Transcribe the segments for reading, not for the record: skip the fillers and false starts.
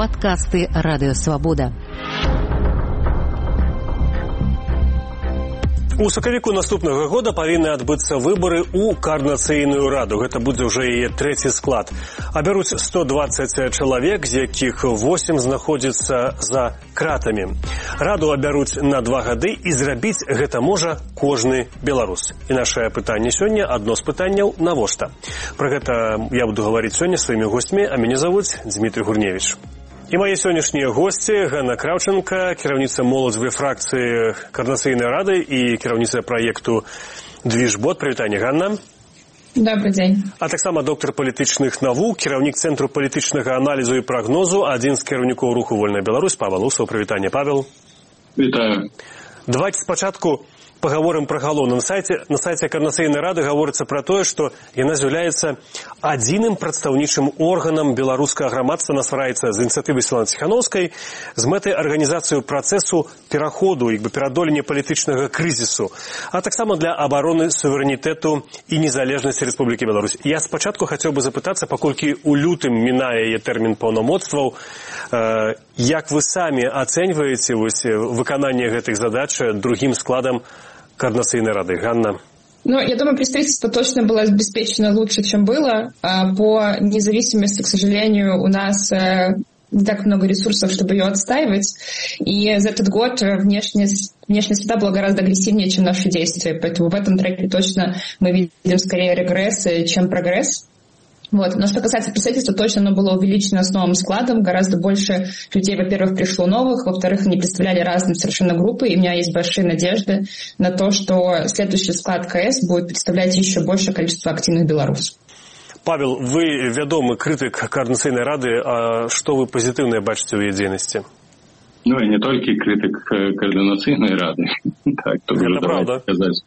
Падкасты Радыё Свабода. У сакавіку наступнага года павінны адбыцца выбары ў Координацыйную раду. Гэта будзе ўжо яе трэці склад. Абяруць 120 чалавек, з якіх 8 знаходзіцца за кратамі. Раду абяруць на 2 гады, і зрабіць гэта можа кожны беларус. І нашае пытанне сёння, адно з пытанняў, навошта? Пра гэта я буду гаварыць сёння сваімі гостьмі, а мяне завуць Дмітрий Гурневич. І мае сённяшнія госці Ганна Кравченко, кіраўніца моладзевай фракцыі Координацыйнай рады і кіраўніца праекту «Движбот». Прывітанне, Ганна. Добрый дзень. А таксама доктар палітычных навук, кіраўнік Цэнтру палітычнага аналізу і прагнозу, адзін з кіраўнікоў руху «Вольная Беларусь», Павел Усаў. Прывітанне, Павел. Вітаю. Давайте спачатку паговорым пра галоўнае. На сайце Координацыйнай рады гаворыцца пра тое, што яна з'яўляецца адзіным прадстаўнічым органам беларускага грамадства, насвараецца з ініцыятывы Светланы Ціхановскай з мэтай арганізацыі працэсу пераходу, пераадолення палітычнага крызісу, а таксама для абароны суверэнітэту і незалежнасці Рэспублікі Беларусь. Я спачатку хацеў бы запытацца, паколькі ў лютым мінае яе тэрмін паўнамоцтваў, як вы самі ацэньваеце выкананне гэтых задач другім складам Координацыйной рады? Ганна. Я думаю, представительство точно было обеспечено лучше, чем было. По независимости, к сожалению, у нас не так много ресурсов, чтобы ее отстаивать. И за этот год внешняя среда была гораздо агрессивнее, чем наши действия. Поэтому в этом треке точно мы видим скорее регресс, чем прогресс. Но что касается представительства, точно оно было увеличено с новым складом. Гораздо больше людей, во-первых, пришло новых, во-вторых, они представляли разные совершенно группы, и у меня есть большие надежды на то, что следующий склад КС будет представлять еще большее количество активных белорусов. Павел, вы вядомы крытык Координацыйнай рады, а што вы пазітыўнае бачыце ў яе дзейнасці? Я не толькі крытык Координацыйнай рады. Так, то гэта правда.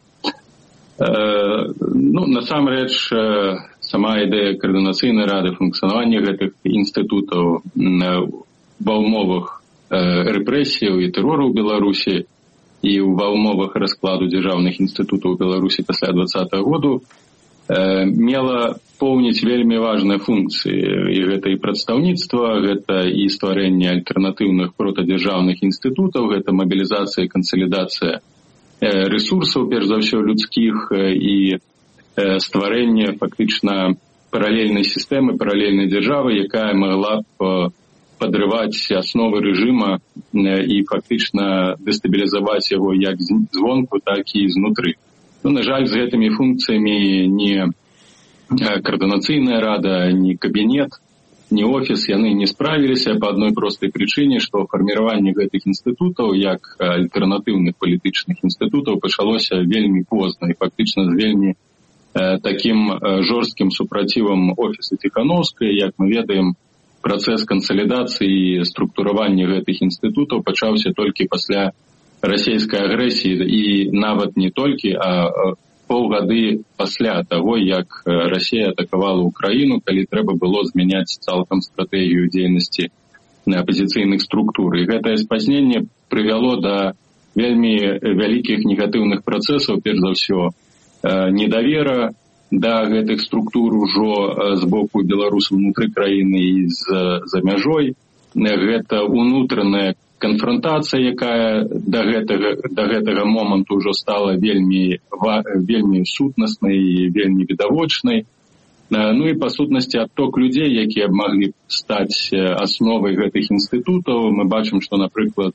Насамрэч, сама ідэя Координацыйнай рады, функцыянавання гэтых інстытутаў ва ўмовах рэпрэсіяў і тэрору ў Беларусі і ва ўмовах раскладу дзяржаўных інстытутаў у Беларусі пасля 2020 году мела поўніць вельмі важныя функцыі. І гэта і прадстаўніцтва, гэта і стварэнне альтэрнатыўных протадзяржаўных інстытутаў, гэта мабілізацыя і кансалідацыя ресурсаў, перш за ўсё людскіх, і стварэнне фактычна паралельнай сістэмы, паралельнай дзяржавы, якая магла б падрываць асновы рэжыма і фактычна дэстабілізаваць яго як звонку, так і знутры. На жаль, з гэтымі функцыямі ні Координацыйная рада, ні кабінет, ні офіс, яны не справіліся па адной простай прычыне, што фарміраванне гэтых інстытутаў як альтэрнатыўных палітычных інстытутаў пачалося вельмі позна і фактычна з вельмі такім жорсткім супрацівам офіса Ціхановскай. Як мы ведаем, працэс кансалідацыі і структуравання гэтых інстытутаў пачаўся толькі пасля расійскай агрэсіі, і нават не толькі, а паўгады пасля таго, як Расія атакавала Украіну, калі трэба было змяняць цалкам стратэгію дзейнасці апазіцыйных структур. І гэтае спазненне прывяло да вельмі вялікіх негатыўных працэсаў, перш за ўсё недавера да гэтых структур ужо з боку беларусаў унутры краіны і за мяжой. Гэта унутраная канфронтацыя, якая да гэтага моманту ўжо стала вельмі сутнаснай і вельмі відавочнай. І па сутнасці адток людзей, якія б маглі стаць асновай гэтых інстытутаў. Мы бачым, што, напрыклад,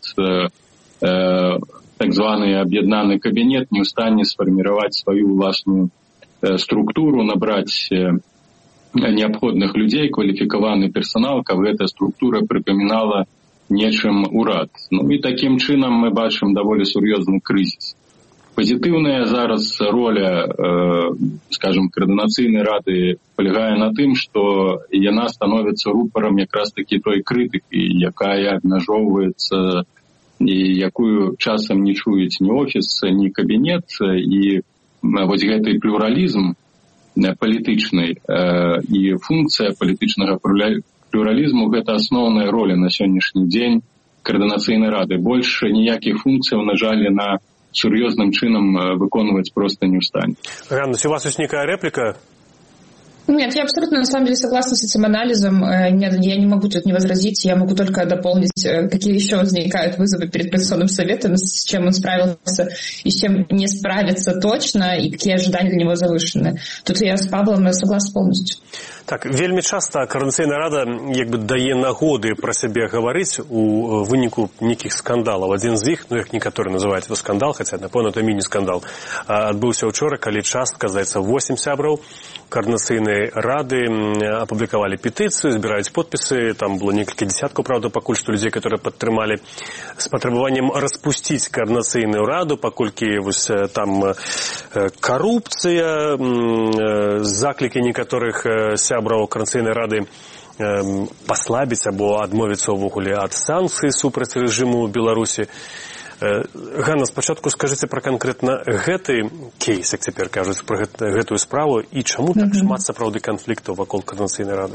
так званы аб'яднаны кабінет не ў стане сфарміраваць сваю ўласную структуру, набраць неабходных людзей, кваліфікаваны персанал, каб гэтая структура прыпамінала нечым урад. І такім чынам мы бачым даволі сур'ёзны крызіс. Пазітыўная зараз роля, скажем, Координацыйнай рады палягае на тым, што яна становіцца рупарам якраз такі той крытыкі, якая абмяжоўваецца і якую часам не чуюць ні офіс, ні кабінет. І вось гэты плюралізм палітычны і функцыя палітычнага плюралізму – гэта асноўная роля на сённяшні дзень Координацыйнай рады. Больш ніякіх функцыяў, на жаль, на сур'ёзным чынам выконваць проста не ў стане. Ганна, у вас ёсць некая рэпліка? Нет, я абсолютно на самом деле согласна с этим анализом. Нет, я не могу тут не возразить, я могу только дополнить, какие еще возникают вызовы перед Конституционным советом, с чем он справился и с чем не справится точно, и какие ожидания для него завышены. Тут я с Павлом согласна полностью. Так, вельмі часта Координаційна рада дае нагоды пра сябе гаварыць у выніку нейкіх скандалаў. Адзін з іх, як некаторы называюць это скандал, хаця, напэўна, это міні-скандал, адбыўся ўчора, калі частка, здаецца, 8 сябраў Координаційнай рады апублікавалі петыцыю, збіраюць подпісы, там было некалькі десяткаў, правда, пакуль што людзей, которые падтрымалі, з патрабаваннем распусціць Координаційную раду, паколькі вось там карупцыя, заклікі некаторых сябраў Координаційнай рады паслабіць або адмовіцца ўвогуле ад санкцый супраць рэжыму ў Беларусі. Ганна, спачатку скажыце пра канкрэтна гэты кейс, як цяпер кажуць, пра гэтую справу, і чаму так шмат сапраўды канфліктаў вакол Координаційнай рады?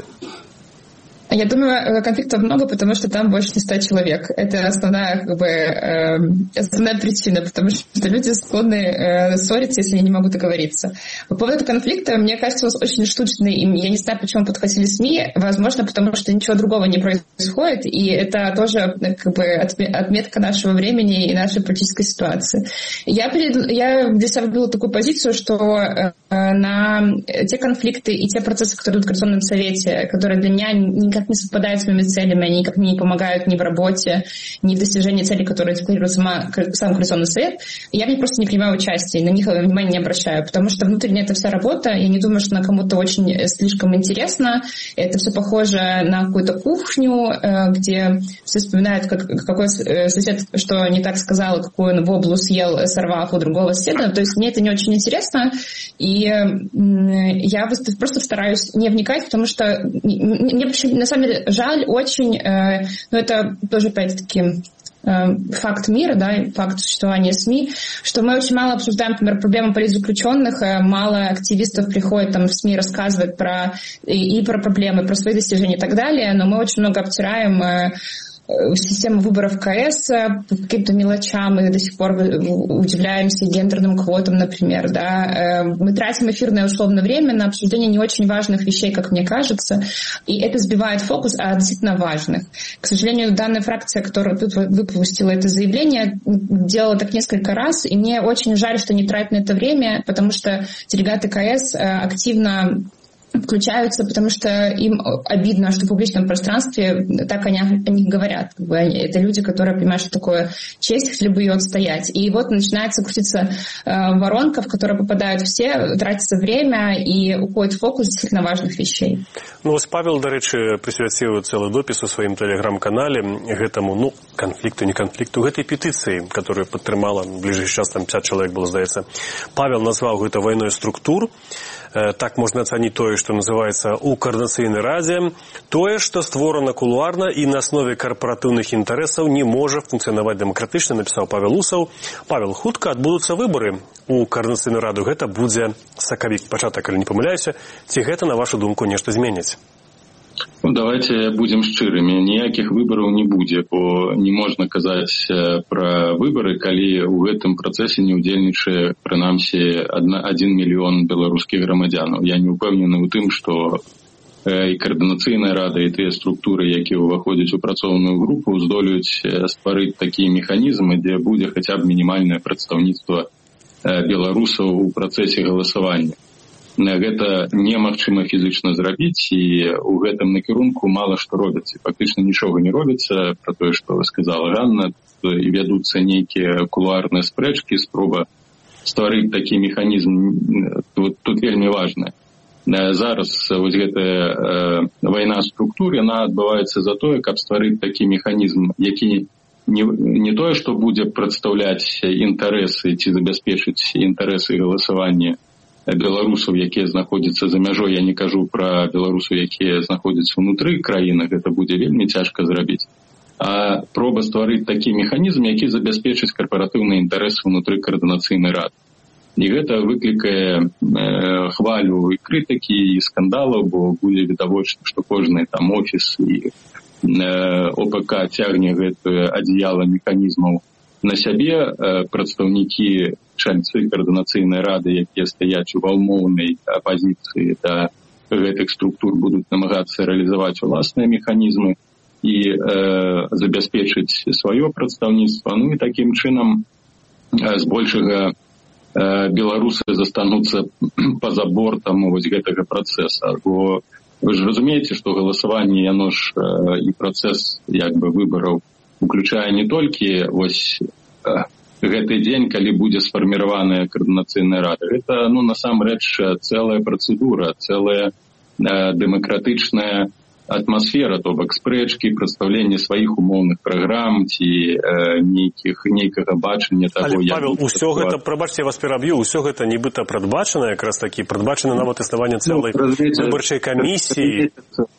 Я думаю, конфликтов много, потому что там больше не 100 человек. Это основная, основная причина, потому что люди склонны ссориться, если они не могут договориться. По поводу конфликта, мне кажется, он очень штучный, и я не знаю, почему подхватили СМИ. Возможно, потому что ничего другого не происходит, и это тоже отметка нашего времени и нашей политической ситуации. Я для себя выбрала такую позицию, что на те конфликты и те процессы, которые идут в Конституционном совете, которые для меня никак не совпадают с моими целями, они никак мне не помогают ни в работе, ни в достижении целей, которые декларирует сам Конституционный совет, я в них просто не принимаю участие, на них внимания не обращаю, потому что внутренне это вся работа, я не думаю, что она кому-то очень слишком интересна, это все похоже на какую-то кухню, где все вспоминают, какой сосед что не так сказал, какую он воблу съел, сорвав у другого соседа, то есть мне это не очень интересно, и я просто стараюсь не вникать, потому что мне на самом деле жаль очень, но это тоже опять-таки факт мира, да, факт существования СМИ, что мы очень мало обсуждаем, например, проблемы политзаключенных, мало активистов приходят там в СМИ рассказывать про проблемы, про свои достижения и так далее, но мы очень много обтираем систему выборов КС по каким-то мелочам, и до сих пор удивляемся гендерным квотам, например, да. Мы тратим эфирное условное время на обсуждение не очень важных вещей, как мне кажется, и это сбивает фокус от действительно важных. К сожалению, данная фракция, которая тут выпустила это заявление, делала так несколько раз, и мне очень жаль, что не тратят на это время, потому что делегаты КС активно включаются, потому что им обидно, что в публичном пространстве так они о них говорят. Это люди, которые понимают, что такое честь, хотели бы ее отстоять. И вот начинается крутиться воронка, в которую попадают все, тратится время и уходит фокус действительно важных вещей. Ну, ось Павел, до речі, присвяціў цэлы допіс у сваім тэлеграм-канале гэтаму, канфлікту, не канфлікту, гэтай петыцыі, которую падтрымала ближайшы час, там 50 чалавек было, здаецца. Павел назваў гэта вайной структур. Так можна ацаніць тое, што называецца у Координаційнай радзе, тое, што створана кулуарна і на аснове карпаратыўных інтарэсаў не можа функцыянаваць дэмакратычна, напісаў Павел Усаў. Павел, хутка адбудуцца выбары у Координаційную раду, гэта будзе сакавік, пачатак, калі не памыляюся, ці гэта, на вашу думку, нешта зменіць? Ну, давайте будем шчырымі, ніякіх выбараў не будзе, бо не можна казаць пра выбары, калі ў гэтым працэсе не ўдзельнічае прынамсі 1 мільён беларускіх грамадзянаў. Я не ўпэўнены ў тым, што і Координаційная рада, і тыя структуры, якія ўваходзяць у працоўную групу, здолеюць стварыць такія механізмы, дзе будзе хаця б мінімальнае прадстаўніцтва беларусаў у працэсе галасавання. Гэта немагчыма фізычна зрабіць, і ў гэтым накірунку мала што робіцца. Фактычна нічога не робіцца, пра тое, што сказала Ганна, і вядуцца нейкія кулуарныя спрэчкі, спроба стварыць такі механізм, тут вельмі важна. Зараз вось гэтая вайна структур, яна адбываецца за тое, каб стварыць такі механізм, які не тое, што будзе прадстаўляць інтарэсы ці забяспечыць інтарэсы галасавання беларусаў, якія знаходзяцца за мяжой, я не кажу пра беларусаў, якія знаходзяцца ўнутры краіны, гэта будзе вельмі цяжка зрабіць. А проба стварыць такі механізм, які забяспечыць карпаратыўныя інтарэсы ўнутры Координаційнай рады. І гэта выклікае хвалю і крытыкі, і скандалаў, бо будзе відавочна, што кожны там офіс і ОПК цягне гэтае адзеяла механізмаў на сябе. Прадстаўнікі чальцы Координаційнай рады, якія стаяць у ваўмоўнай апазіцыі да гэтых структур будуць намагацца рэалізаваць уласныя механізмы і забяспечыць сваё прадстаўніцтва. Ну і такім чынам збольшага беларусы застануцца па-за бортам вось гэтага працэса. Бо вы ж разумееце, што галасаванне, яно ж і працэс як бы выбараў уключае не толькі вось гэты дзень, калі будзе сфарміраваная каардынацыйная рада. Гэта, ну, насамрэч, цэлая працэдура, цэлая дэмакратычная атмасфера, то бок спрэчкі, прадстаўленне сваіх умоўных праграм ці нейкага бачання таго, як... Але, Павел, усё гэта, прабачце, я вас пераб'ю, усё гэта нібыта прадбачана, якраз такі, прадбачана нават існаванне цэлай выбарчай камісіі.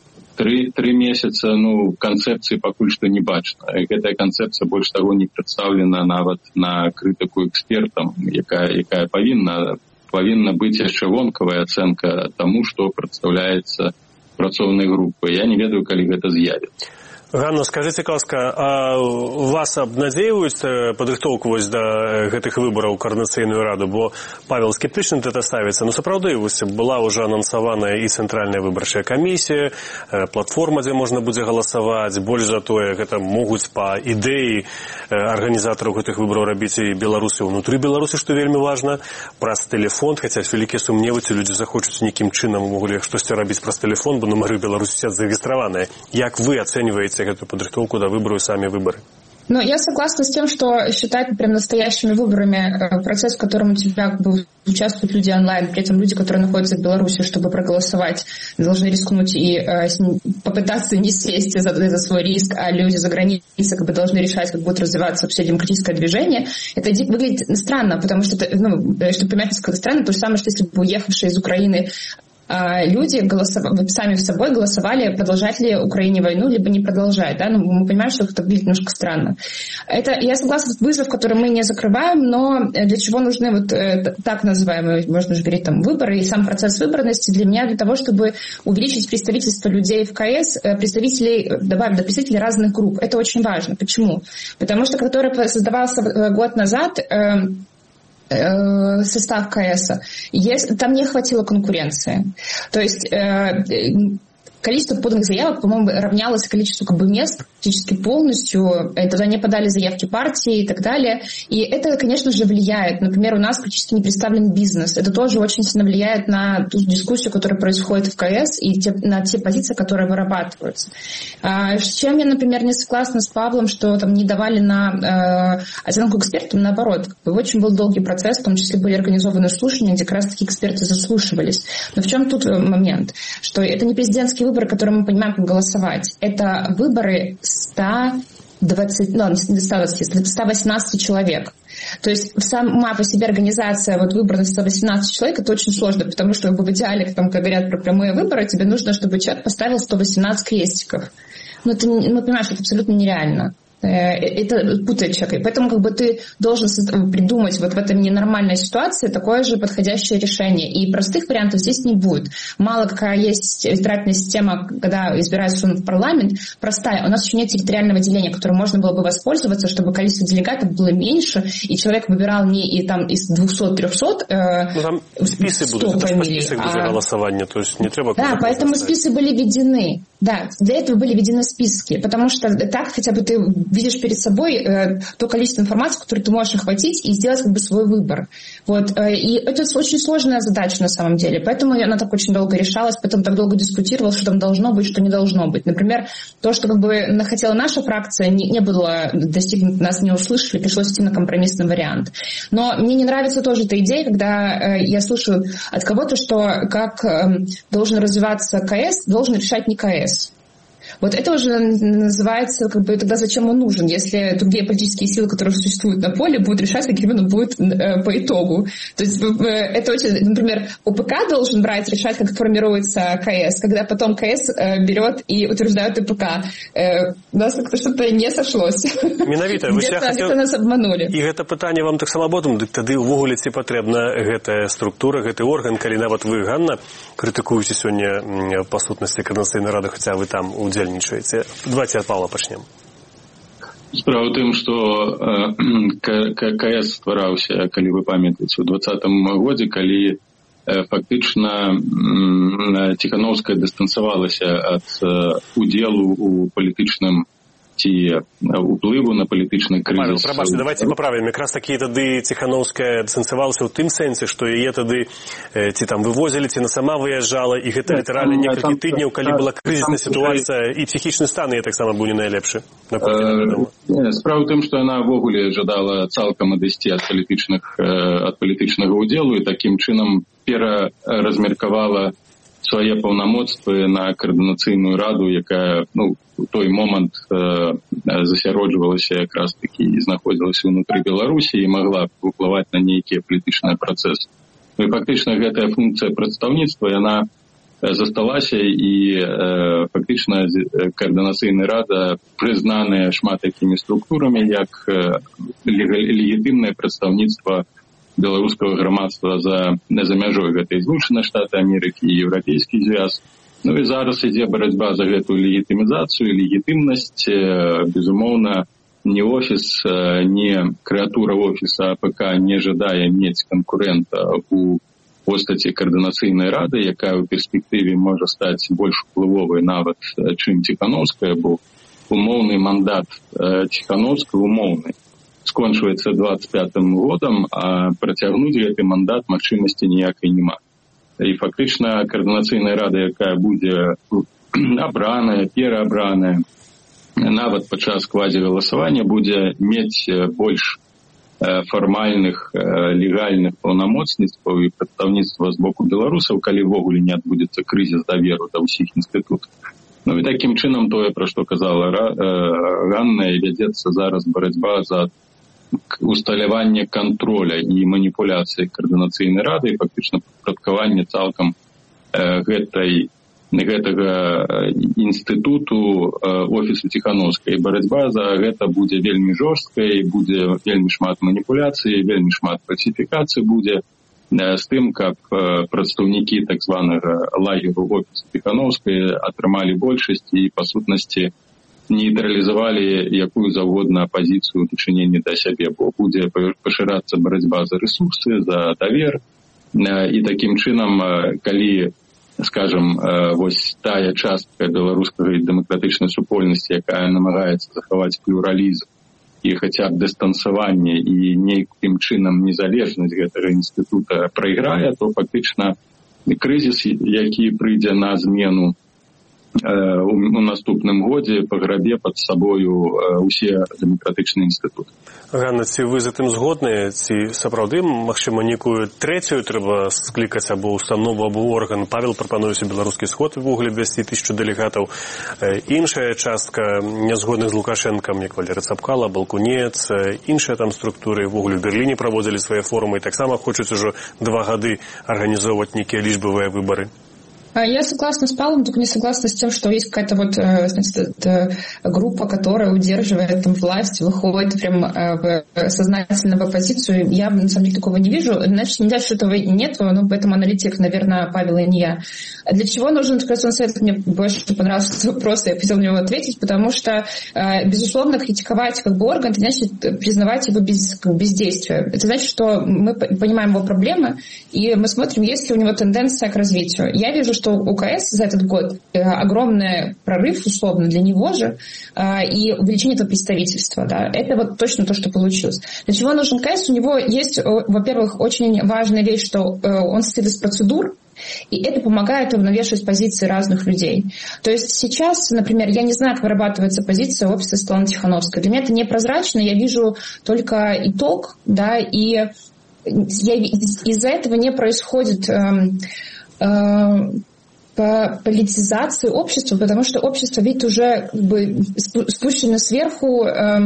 3 месяца, ну, канцэпцыі пакуль што не бачна. Гэтая канцэпцыя больш таго не прадстаўлена нават на крытыку экспертам, якая павінна быць яшчэ вонкавая ацэнка таму, што прадстаўляецца працоўнай групы. Я не ведаю, калі гэта з'явіцца. Ганна, скажите, ласка, а вас абнадзейваюць падрыхтоўку вось да гэтых выбараў каардынацыйную раду? Бо Павел скептычна гэта ставіцца. Ну, сапраўды, вось была ўжо анансаваная і цэнтральная выбарчая камісія, платформа, дзе можна будзе галасаваць. Больш за тое, гэта могуць па ідэі арганізатараў гэтых выбараў рабіць і беларусы ўнутры Беларусі, што вельмі важна, праз тэлефон, хаця вялікія сумневы, ці людзі захочуць нейкім чынам увогуле штосьці рабіць праз тэлефон, бо нумары Беларусі сядзяць зарэгістраваныя. Як вы ацэньваеце эту подготовку до выборов и сами выборы? Ну, я согласна с тем, что считать прям настоящими выборами процесс, в котором у тебя участвуют люди онлайн, при этом люди, которые находятся в Беларуси, чтобы проголосовать, должны рискнуть и попытаться не сесть за свой риск, а люди за границей как бы должны решать, как будет развиваться вообще демократическое движение. Это выглядит странно, потому что, чтобы понимать, насколько странно, то же самое, что если бы уехавшие из Украины люди сами с собой голосовали, продолжать ли Украине войну, либо не продолжать. Да? Ну, мы понимаем, что это выглядит немножко странно. Я согласна с вызов, который мы не закрываем, но для чего нужны вот так называемые, можно же говорить, там, выборы и сам процесс выборности для меня, для того, чтобы увеличить представительство людей в КС, добавить до представителей разных групп. Это очень важно. Почему? Потому что, который создавался год назад, состав КС, там не хватило конкуренции. То есть количество поданных заявок, по-моему, равнялось количеству мест практически полностью. Туда не подали заявки партии и так далее. И это, конечно же, влияет. Например, у нас практически не представлен бизнес. Это тоже очень сильно влияет на ту дискуссию, которая происходит в КС, и на те позиции, которые вырабатываются. С чем я, например, не согласна с Павлом, что там не давали на оценку экспертам, наоборот. Очень был долгий процесс, в том числе были организованы слушания, где как раз таки эксперты заслушивались. Но в чем тут момент? Что это не президентские выборы, которые мы понимаем, как голосовать. Это выборы 118 человек. То есть сама по себе организация выбора 118 человек, это очень сложно, потому что в идеале, там, когда говорят про прямые выборы, тебе нужно, чтобы человек поставил 118 крестиков. Ну, понимаешь, это абсолютно нереально. Это путает человека. И поэтому ты должен придумать в этом ненормальной ситуации такое же подходящее решение. И простых вариантов здесь не будет. Мало какая есть избирательная система, когда избирается он в парламент, простая. У нас еще нет территориального деления, которым можно было бы воспользоваться, чтобы количество делегатов было меньше, и человек выбирал не из 200-300 там списы будут, фамилий, список будет голосования, то есть не треба... Да, поэтому списы были введены. Да, для этого были введены списки, потому что так хотя бы ты видишь перед собой то количество информации, которое ты можешь охватить и сделать свой выбор. И это очень сложная задача на самом деле, поэтому она так очень долго решалась, поэтому так долго дискутировала, что там должно быть, что не должно быть. Например, то, что хотела наша фракция, не было достигнуто, нас не услышали, пришлось идти на компромиссный вариант. Но мне не нравится тоже эта идея, когда я слышу от кого-то, что как должен развиваться КС, должен решать не КС. Это уже называется, тогда зачем он нужен, если другие политические силы, которые существуют на поле, будут решать, каким он будет по итогу. То есть это очень, например, ОПК должен решать, как формируется КС, когда потом КС берет и утверждает ОПК. У нас как-то что-то не сошлось. Где-то нас обманули. И это питание вам так самободом, тогда увогуле ці потребна гэтая структура, гэты орган, калі нават вы, Ганна, критикуете сегодня по сутности Координаційної ради, хотя вы там удзельнічаеце. Давайте от Павла пачнем. Справа ў тым, што КС ствараўся, калі вы памятаеце, у 2020 годзе, калі фактычна Ціхановская дыстанцавалася ад удзелу у палітычным ці ўплыву на палітычны крызіс. Прабачце, давайте паправім. Якраз такі тады Ціхановская дыстанцавалася ў тым сэнсе, што яе тады ці там вывозілі, ці на сама выязджала, і гэта літаральна некалькі тыдняў, калі была крызісная сітуацыя, і псіхічны стан яе таксама быў не найлепшы. Справа ў тым, што яна ўвогуле жадала цалкам адысці ад палітычнага ўдзелу і такім чынам пераразмеркавала свае паўнамоцтвы на каардынацыйную раду, якая у той момант засяроджвалася якраз такі і знаходзілася ўнутры Беларусі і магла ўплываць на нейкія палітычныя працэсы. І фактычна гэтая функцыя прадстаўніцтва, яна засталася і фактычна каардынацыйная рада прызнаная шмат якімі структурамі як легітымнае прадстаўніцтва беларускага грамадства за мяжой гэтай Злучаныя Штаты Амерыкі і Еўрапейскі звяз. І зараз ідзе барацьба за гэтую легітымізацыю, легітымнасць. Безумоўна, ні офіс, ні крэатура офіса АПК не жадае мець канкурэнта у постаці каардынацыйнай рады, якая ў перспектыве можа стаць больш уплывовай нават, чым Ціхановская, бо умоўны мандат Ціхановскай умоўны скончваецца 25-м годам, а працягнуць гэты мандат магчымасці ніякай няма. І фактычна каардынацыйная рада, якая будзе абраная, пераабраная, нават падчас квазігаласавання будзе мець больш фармальных, легальных паўнамоцніцтваў і прадстаўніцтва з боку беларусаў, калі ўвогуле не адбудзецца крызіс даверу да ўсіх інстытутаў. І такім чынам тое, пра што казала Ганна, вядзецца зараз барацьба за усталяванне контроля і маніпуляцыі каардынацыйнай рады і фактычна падпарадкаванне цалкам гэтага інстытуту офісу Ціхановскай. Барацьба за гэта будзе вельмі жорсткай, будзе вельмі шмат маніпуляцый, вельмі шмат фальсіфікацый будзе з тым, каб прадстаўнікі так званага лагеру офісу Ціхановскай атрымалі большасць і па сутнасці нейтралізавалі якую заўгодна апазіцыю ў дачыненні да сябе, бо будзе пашырацца барацьба за рэсурсы, за давер. І такім чынам, калі, скажам, вось тая частка беларускага дэмакратычнай супольнасці, якая намагаецца захаваць плюралізм і хаця б дыстанцаванне і нейкім чынам незалежнасць гэтага інстытута прайграе, то фактычна крызіс, які прыйдзе на змену у наступным годзе, паграбе пад сабою усе дэмакратычныя інстытуты. Ганна, ці вы з гэтым згодныя? Ці сапраўды, магчыма, нейкую трэцюю трэба склікаць або установу, або орган? Павел прапануецца беларускі сход увогуле 200 000 дэлегатаў. Іншая частка нязгодных з Лукашэнкам, як Валерый Цапкала, Балкунец, іншыя там структуры увогуле в Берліне праводзілі свае форумы і таксама хочуць ужо 2 гады арганізоўваць нейкія лічбавыя выбары. Я согласна с Павлом, только не согласна с тем, что есть какая-то значит, группа, которая удерживает там власть, выходит прям сознательно в оппозицию. Я на самом деле такого не вижу. Значит, не значит, что этого нет, но поэтому аналитик, наверное, Павел и не я. Для чего нужен Координационный совет? Мне больше понравился этот вопрос, я хотела на него ответить, потому что, безусловно, критиковать как бы орган, это значит признавать его бездействие. Это значит, что мы понимаем его проблемы, и мы смотрим, есть ли у него тенденция к развитию. Я вижу, что у КС за этот год огромный прорыв, условно, для него же, и увеличение этого представительства. Да. Это вот точно то, что получилось. Для чего нужен КС? У него есть, во-первых, очень важная вещь, что он состоит из процедур, и это помогает уравновешивать позиции разных людей. То есть сейчас, например, я не знаю, как вырабатывается позиция офиса Светланы Тихановской. Для меня это непрозрачно, я вижу только итог, да, и из-за этого не происходит политизации общества, потому что общество видит уже как бы спущенную сверху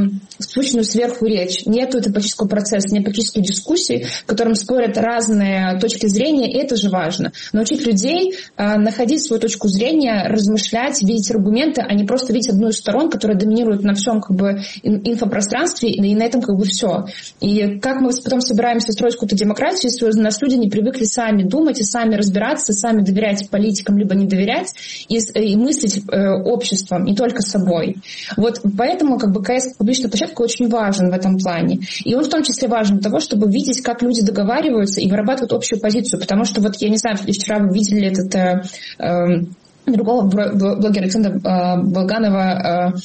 речь. Нет этого политического процесса, нет политических дискуссий, в котором спорят разные точки зрения, и это же важно. Научить людей находить свою точку зрения, размышлять, видеть аргументы, а не просто видеть одну из сторон, которая доминирует на всем как бы инфопространстве, и на этом как бы все. И как мы потом собираемся строить какую-то демократию, если у нас люди не привыкли сами думать и сами разбираться, сами доверять политикам, кому-либо не доверять и мыслить обществом, не только собой. Вот поэтому как бы КС как публичная площадка очень важен в этом плане. И он в том числе важен для того, чтобы видеть, как люди договариваются и вырабатывают общую позицию. Потому что вот я не знаю, вчера вы видели этот другого блогера Александра Болганова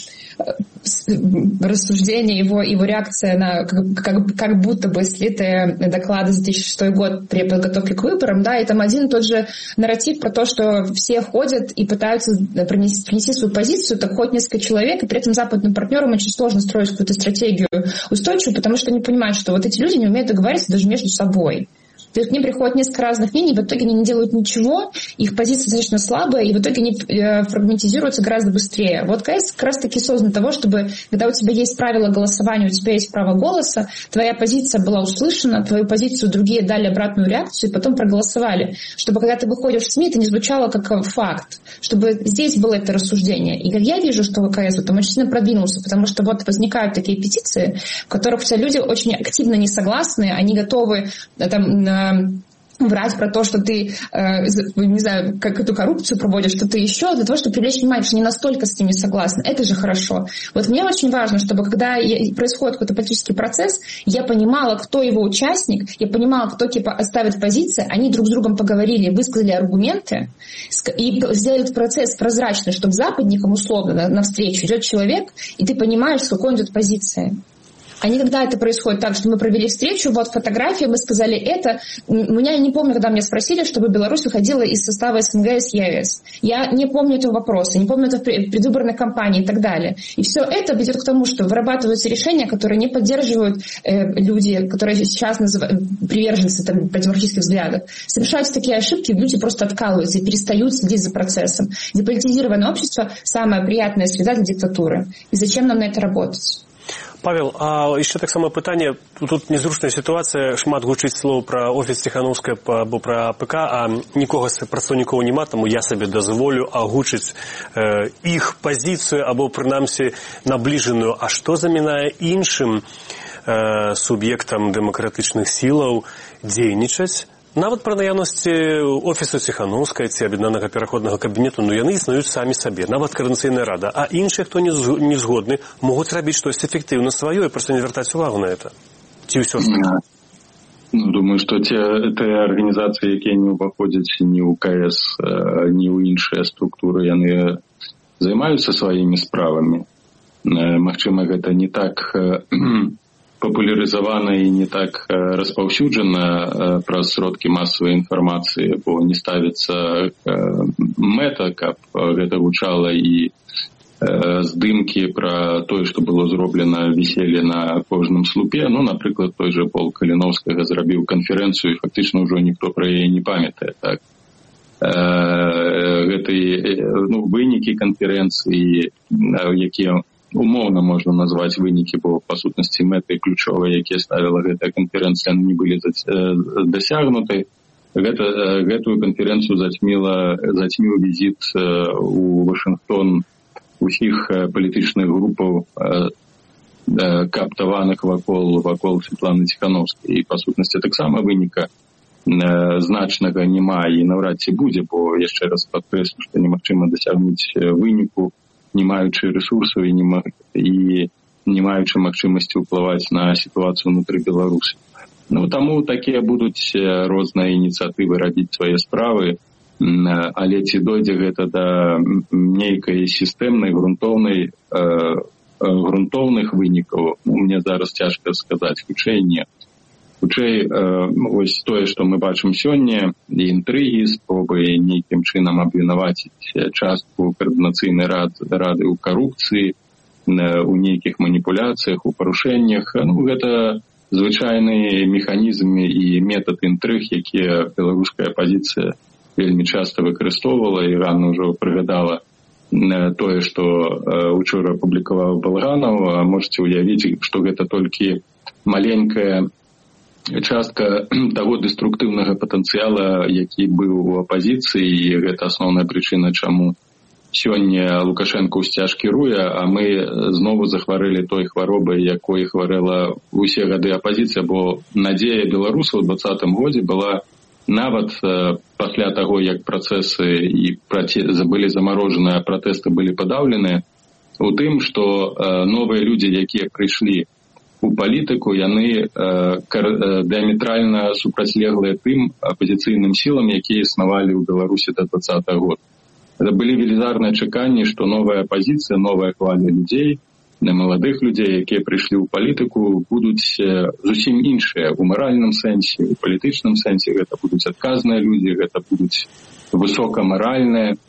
рассуждение, его реакция на как будто бы слитые доклады за 2006 год при подготовке к выборам, да, и там один и тот же нарратив про то, что все ходят и пытаются принести свою позицию, так ходит несколько человек, и при этом западным партнерам очень сложно строить какую-то стратегию устойчивую, потому что они понимают, что вот эти люди не умеют договариваться даже между собой. То есть к ним приходят несколько разных мнений, в итоге они не делают ничего, их позиция достаточно слабая, и в итоге они фрагментизируются гораздо быстрее. Вот КС как раз-таки создан для того, чтобы, когда у тебя есть правила голосования, у тебя есть право голоса, твоя позиция была услышана, твою позицию другие дали обратную реакцию и потом проголосовали. Чтобы, когда ты выходишь в СМИ, это не звучало как факт, чтобы здесь было это рассуждение. И как я вижу, что КС там очень сильно продвинулся, потому что вот возникают такие петиции, в которых все люди очень активно не согласны, они готовы там врать про то, что ты, не знаю, как эту коррупцию проводишь, что-то еще, для того, чтобы привлечь внимание, что не настолько с ними согласны. Это же хорошо. Вот мне очень важно, чтобы когда происходит какой-то политический процесс, я понимала, кто его участник, я понимала, кто типа оставит позиции, они друг с другом поговорили, высказали аргументы и сделали этот процесс прозрачный, чтобы западникам условно навстречу идет человек, и ты понимаешь, с какой он идет позиции. А не когда это происходит так, что мы провели встречу, вот фотография, мы сказали это. Я не помню, когда меня спросили, чтобы Беларусь выходила из состава СНГ и ЕС. Я не помню этого вопроса, не помню это в предвыборной кампании и так далее. И все это ведет к тому, что вырабатываются решения, которые не поддерживают люди, которые сейчас называют приверженцы демократических взглядов. Совершаются такие ошибки, люди просто откалываются и перестают следить за процессом. Деполитизированное общество – самая приятная среда для диктатуры. И зачем нам на это работать? Павел, а яшчэ таксама пытанне, тут незручная сітуацыя, шмат гучыць слоў пра офіс Ціханаўскай або пра АПК, а нікога з прадстаўнікоў няма, таму я сабе дазволю агучыць іх пазіцыю або прынамсі набліжаную. А што замінае іншым суб'ектам дэмакратычных сілаў дзейнічаць? Нават пры наяўнасці офісу Ціханаўскай ці аб'яднанага пераходнага кабінету, яны існуюць самі сабе, нават Координационная рада. А іншыя, хто не згодны, могуць рабіць штосьці эфектыўна сваё і проста не звяртаць увагу на это. Ці ўсё ж таки? Думаю, што тыя арганізацыі, якія не ўваходзяць ні ў КС, ні ў іншыя структуры, яны займаюцца сваімі справамі. Магчыма, гэта не так популяризована и не так распаўсюджана праз сродкі масавай інфармацыі, бо не ставіцца мэта, каб гэта гучала, і здымкі пра тое, што было зроблена, віселі на кожным слупе. Напрыклад, той жа Пол Каліновскага зрабіў канферэнцыю, і фактычна ўжо ніхто пра яе не памятае. Так? Гэтай вынікі канферэнцыі, якія умоўна можна назваць вынікі, бо па сутнасці мэты ключовыя, якія ставіла гэтая канферэнцыя, не былі дасягнуты. Гэтую канферэнцыю зацьміў візіт у Вашынгтон усіх палітычных групаў, кааптаваных вакол Святланы Ціханаўскай. І па сутнасці таксама выніка значнага няма і наўрад ці будзе, бо яшчэ раз падкрэслю, што немагчыма дасягнуць выніку, не маючы ресурсаў і не маючы магчымасці ўплываць на сітуацыю ўнутры Беларусі. Таму такія будуць розныя ініцыятывы рабіць свае справы, але ці дойдзе гэта да нейкай сістэмнай грунтоўных вынікаў, мне зараз цяжка сказаць, хутчэй не. Хутчэй, вось тое, што мы бачым сёння, інтрыгі, спробы нейкім чынам абвінаваціць частку Координацыйнай рады ў карупцыі, у нейкіх маніпуляцыях, у парушэннях. Гэта звычайны механізм і метад інтрыг, якія беларуская апазіцыя вельмі часта выкарыстоўвала, і Ганна ўжо прыгадала тое, што учора апублікаваў Балганаў. Можаце ўявіць, што гэта толькі маленькая частка таго дэструктыўнага патэнцыяла, які быў у апазіцыі, і гэта асноўная прычына, чаму сёння Лукашенко ўсцяж кіруе, а мы знову захварэлі той хваробай, якой хварэла ўсе гады апазіцыя, бо надзея беларусаў у 2020 годзе была нават пасля таго, як працэсы і былі замарожаныя, пратэсты былі падаўленыя, у тым, што новыя людзі, якія прыйшлі у палітыку, яны дыаметральна супрацьлеглыя тым апазіцыйным сілам, якія існавалі ў Беларусі да 2020 года. Это былі велізарныя чаканні, што новая апазіцыя, новая хваля людзей, маладых людзей, якія прыйшлі ў палітыку, будуць зусім іншыя ў маральным сэнсе, у палітычным сэнсе. Гэта будуць адказныя людзі, гэта будуць высокамаральныя,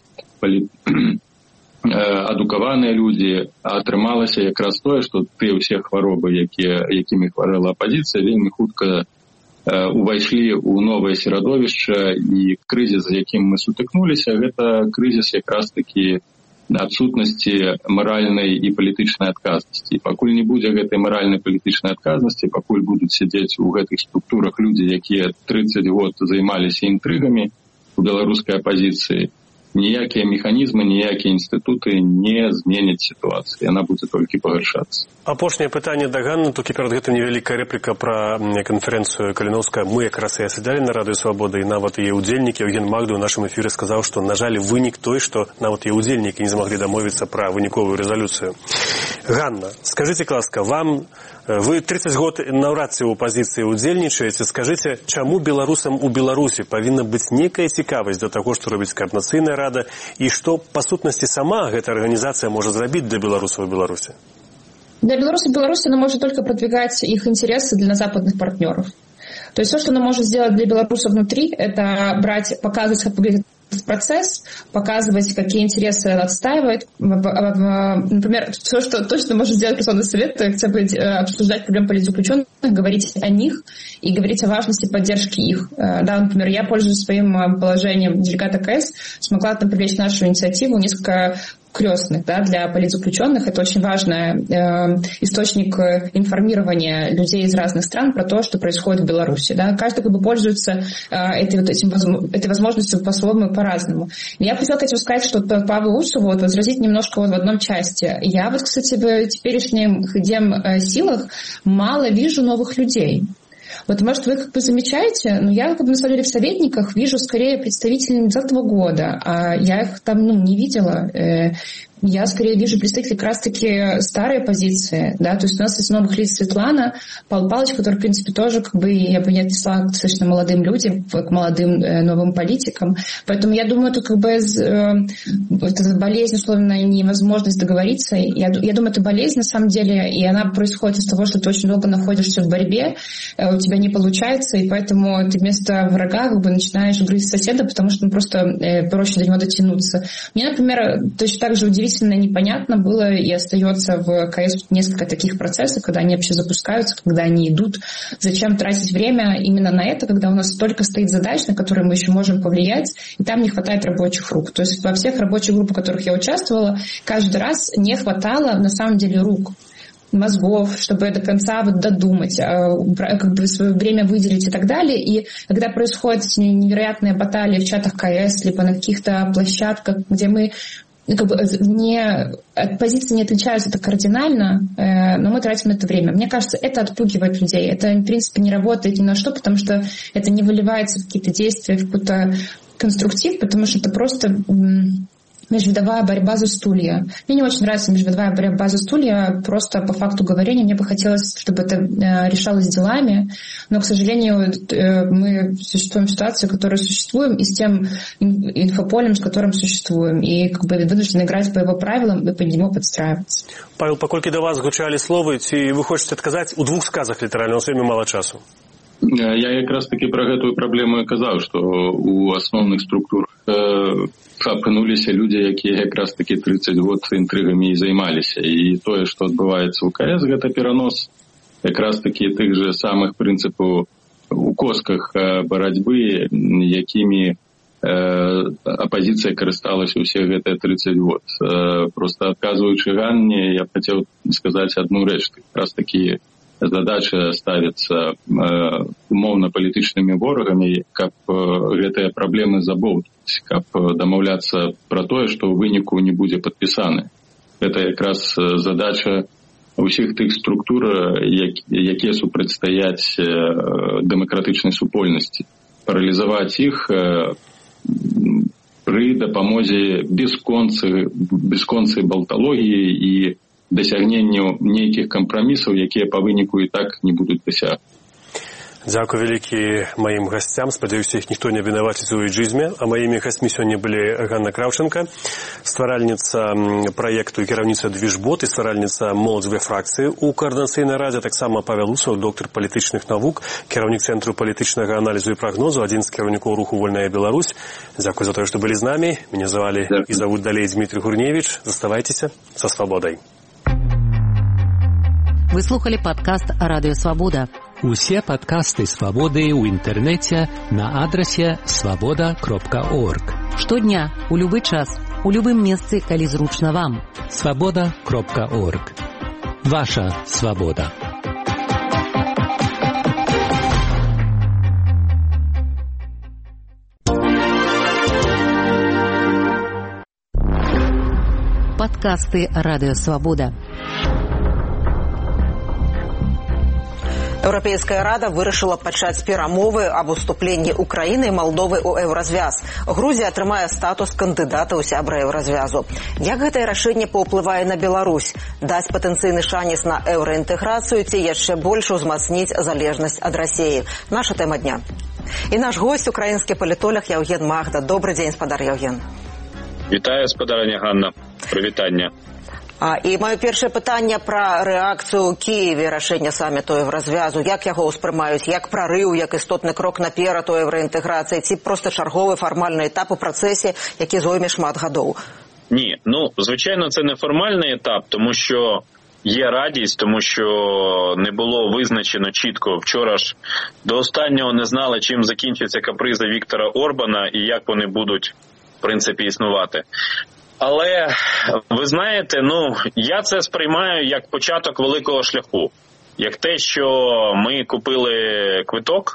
адукаваныя людзі. А атрымалася якраз тое, што тыя ўсе хваробы, якімі хварэла апазіцыя, вельмі хутка увайшлі ў новае серадовішча, і крызіс, з якім мы сутыкнуліся, гэта крызіс якраз такі адсутнасці маральнай і палітычнай адказнасці. І пакуль не будзе гэтай маральнай палітычнай адказнасці, пакуль будуць сядзець у гэтых структурах людзі, якія 30 год займаліся інтрыгамі у беларускай апазіцыі, ніякія механізмы, ніякія інстытуты не зменяць сітуацыю. Яна будзе толькі пагаршацца. Апошняе пытанне да Ганны, толькі перад гэтым невялікая рэпліка пра канферэнцыю Каліноўская. Мы якраз і сядзялі на Радыё Свабода, і нават яе ўдзельнікі, Евген Магда ў нашым эфіры сказаў, што, на жаль, вынік той, што нават яе ўдзельнікі не змаглі дамовіцца пра выніковую рэзалюцыю. Ганна, скажыце, ласка, вы 30 год наўрад ці ў апазіцыі ўдзельнічаеце. Скажыце, чаму беларусам у Беларусі павінна быць некая цікавасць да таго, што робіць Координацыйная рада, і што, па сутнасці, сама гэта арганізацыя можа зрабіць для беларусаў у Беларусі? Для белорусов Беларусь она может только продвигать их интересы для западных партнеров. То есть все, что она может сделать для белорусов внутри, это показывать, как выглядит процесс, показывать, какие интересы она отстаивает. Например, все, что точно может сделать Верховный Совет, это обсуждать проблемы политзаключенных, говорить о них и говорить о важности поддержки их. Да, например, я, пользуясь своим положением делегата КС, смогла там привлечь нашу инициативу несколько крестных, да, для политзаключенных. Это очень важный источник информирования людей из разных стран про то, что происходит в Беларуси. Да. Каждый как бы пользуется этой возможностью по-своему и по-разному. Я хотела, кстати, сказать, что Павлу Усову возразить немножко в одном части. Я кстати, в теперешних силах мало вижу новых людей. Может, вы замечаете, но я, на самом деле, в советниках вижу скорее представителей 2020 года, а я их там, не видела. Я скорее вижу представителей как раз-таки старой позиции, да, то есть у нас из новых лиц Светлана, Павел Павлович, который, в принципе, тоже, я бы не отнесла к достаточно молодым людям, к молодым новым политикам, поэтому я думаю, это это болезнь, условно, невозможность договориться, я думаю, это болезнь, на самом деле, и она происходит из того, что ты очень долго находишься в борьбе, у тебя не получается, и поэтому ты вместо врага начинаешь грызть соседа, потому что просто проще до него дотянуться. Мне, например, точно так же удивительно непонятно было и остается в КС несколько таких процессов, когда они вообще запускаются, когда они идут. Зачем тратить время именно на это, когда у нас столько стоит задач, на которые мы еще можем повлиять, и там не хватает рабочих рук. То есть во всех рабочих группах, в которых я участвовала, каждый раз не хватало на самом деле рук, мозгов, чтобы до конца додумать, свое время выделить и так далее. И когда происходят невероятные баталии в чатах КС, либо на каких-то площадках, где мы от позиции не отличаются это кардинально, но мы тратим на это время. Мне кажется, это отпугивает людей. Это, в принципе, не работает ни на что, потому что это не выливается в какие-то действия, в какой-то конструктив, потому что это просто межвидовая борьба за стулья. Мне не очень нравится межвидовая борьба за стулья, просто по факту говорения. Мне бы хотелось, чтобы это решалось делами, но, к сожалению, мы существуем в ситуации, в которой существуем, и с тем инфополем, с которым существуем, и вынуждены играть по его правилам и под него подстраиваться. Павел, паколькі да вас гучалі словы, ці вы хочаце адказаць у двух сказах літаральна, у вельмі мала часу? Я якраз таки про гэтую праблему і казаў, што у асноўных структурах апынуліся людзі, якія якраз таки 30 год інтрыгамі і займаліся. І тое, што адбываецца ў КС, гэта перанос якраз таки тых же самых прынцыпаў у косках барацьбы, якімі апазіцыя карысталася ўсе гэтыя 30 год. Просто адказваючы Ганне, я хацеў сказаць адну рэч. Якраз таки задача ставіцца умоўна-палітычнымі ворагамі, каб гэтыя праблемы забоўтаць, каб дамаўляцца пра тое, што ў выніку не будзе падпісаны. Гэта якраз задача ўсіх тых структур, якія супрацьстаяць дэмакратычнай супольнасці. паралізаваць іх пры дапамозе бясконцай балталогіі і дасягненню нейкіх кампрамісаў, якія па выніку і так не будуць дасягнуты. Дзякуй вялікі маім гасцям. Спадзяюся, іх ніхто не вінаваціць у эйджызме. А маімі гасцьмі сёння былі Ганна Краўченка, стваральніца праекту і кіраўніца «Двіжбот» і стваральніца моладзевай фракцыі ў Каардынацыйнай радзе, таксама Павел Усаў, доктар палітычных навук, кіраўнік Цэнтру палітычнага аналізу і прагнозу, адзін з кіраўнікоў руху «Вольная Беларусь». Дзякуй за тое, што былі з намі. Мяне звалі і завуць далей Дмітрий Гурневіч. Заставайцеся са свабодай. Вы слухали падкаст «Радыё Свабода». Усе падкасты «Свабоды» ў інтэрнэце на адрасе свабода.орг. Штодня, у любы час, у любым месцы, калі зручна вам. свабода.орг. Ваша свабода. Падкасты «Радыё Свабода». Еўрапейская рада вырашыла пачаць перамовы аб уступленні Украіны і Малдовы ў еўразвяз. Грузія атрымае статус кандыдата ў сябра еўразвязу. Як гэтае рашэнне паўплывае на Беларусь? Даць патэнцыйны шанец на еўраінтэграцыю ці яшчэ больш узмацніць залежнасць ад Расіі? Наша тэма дня. І наш госць, украінскі палітолог Яўген Магда. Добры дзень, спадар Яўген. Вітаю, спадарня Ганна. Прывітанне. І маё першае пытанне пра рэакцыю ў Кіеве рашэння саміту еўразвязу. Як яго ўспрымаюць? Як прарыў, як істотны крок наперад у еўраінтэграцыі? Ці проста чарговы фармальны этап у працэсе, які зойме шмат гадоў? Ні, звичайно, це не формальний етап, тому що є радість, тому що не було визначено чітко. Вчора ж до останнього не знали, чим закінчаться капризи Віктора Орбана і як вони будуть, в принципі, існувати. Але, ви знаєте, я це сприймаю як початок великого шляху. Як те, що ми купили квиток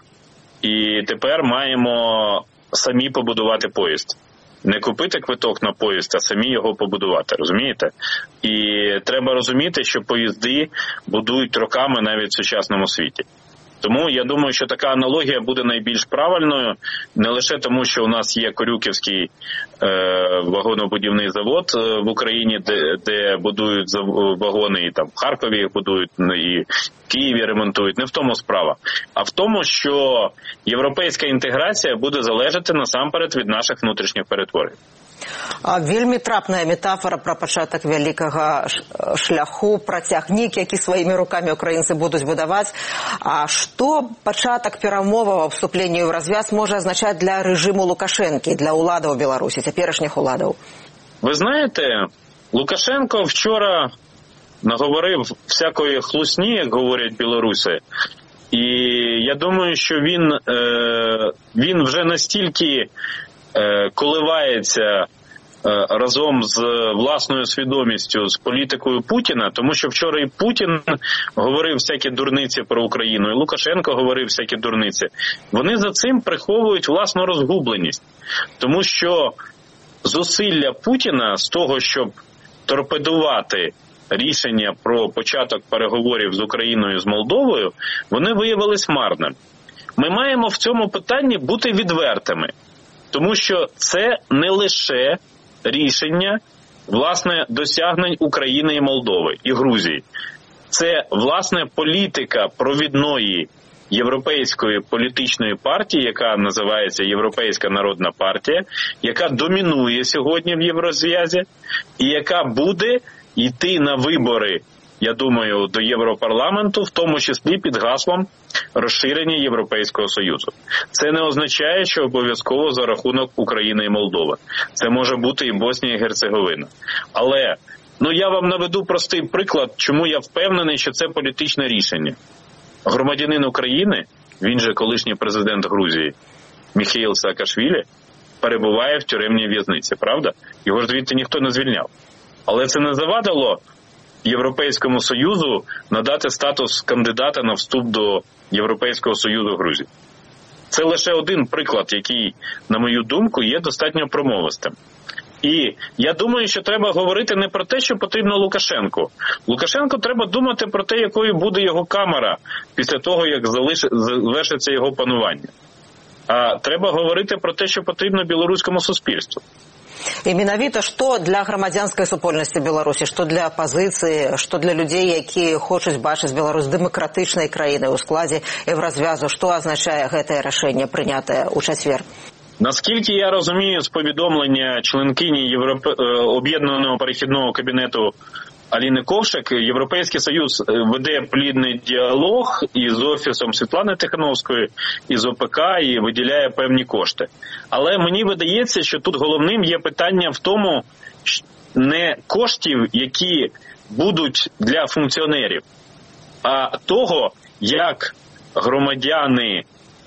і тепер маємо самі побудувати поїзд. Не купити квиток на поїзд, а самі його побудувати, розумієте? І треба розуміти, що поїзди будують роками навіть в сучасному світі. Тому я думаю, що така аналогія буде найбільш правильною, не лише тому, що у нас є Корюківський вагонобудівний завод в Україні, де будують вагони, і там в Харкові їх будують, і в Києві ремонтують. Не в тому справа, а в тому, що європейська інтеграція буде залежати насамперед від наших внутрішніх перетворень. Вельмі трапная метафора пра пачатак вялікага шляху, пра цягнік, які сваімі рукамі украінцы будуць будаваць. А што пачатак перамоваў аб уступленні ў развяз можа азначаць для рэжыму Лукашэнкі, для ўладаў Беларусі, цяперашніх уладаў? Ви знаєте, Лукашенко вчора наговорив всякої хлусні, як говорять білоруси. І я думаю, що він вже настільки коливається разом з власною свідомістю, з політикою Путіна, тому що вчора і Путін говорив всякі дурниці про Україну, і Лукашенко говорив всякі дурниці. Вони за цим приховують власну розгубленість, тому що зусилля Путіна з того, щоб торпедувати рішення про початок переговорів з Україною, з Молдовою, вони виявились марним. Ми маємо в цьому питанні бути відвертими, тому що це не лише рішення, власне, досягнень України і Молдови, і Грузії. Це, власне, політика провідної європейської політичної партії, яка називається Європейська народна партія, яка домінує сьогодні в Єврозв'язі і яка буде йти на вибори, я думаю, до Європарламенту, в тому числі під гаслом розширення Європейського Союзу. Це не означає, що обов'язково за рахунок України і Молдови. Це може бути і Боснія і Герцеговина. Але, я вам наведу простий приклад, чому я впевнений, що це політичне рішення. Громадянин України, він же колишній президент Грузії, Міхеїл Саакашвілі, перебуває в тюремній в'язниці, правда? Його ж звідти ніхто не звільняв. Але це не завадило Європейському Союзу надати статус кандидата на вступ до Європейського Союзу Грузії. Це лише один приклад, який, на мою думку, є достатньо промовистим. І я думаю, що треба говорити не про те, що потрібно Лукашенку. Лукашенку треба думати про те, якою буде його камера після того, як завершиться його панування. а треба говорити про те, що потрібно білоруському суспільству. І менавіта што для грамадзянскай супольнасці Беларусі, што для апазіцыі, што для людзей, якія хочуць бачыць Беларусь дэмакратычнай краінай у складзе Еўразвязу, што азначае гэтае рашэнне, прынятае ў чацвер? Наскільки я розумію з повідомлення членкині Об'єднаного перехідного кабінету Аліни Ковшик, Європейський Союз веде плідний діалог із Офісом Світлани Тихановської, із ОПК і виділяє певні кошти. Але мені видається, що тут головним є питання в тому, не коштів, які будуть для функціонерів, а того, як громадяни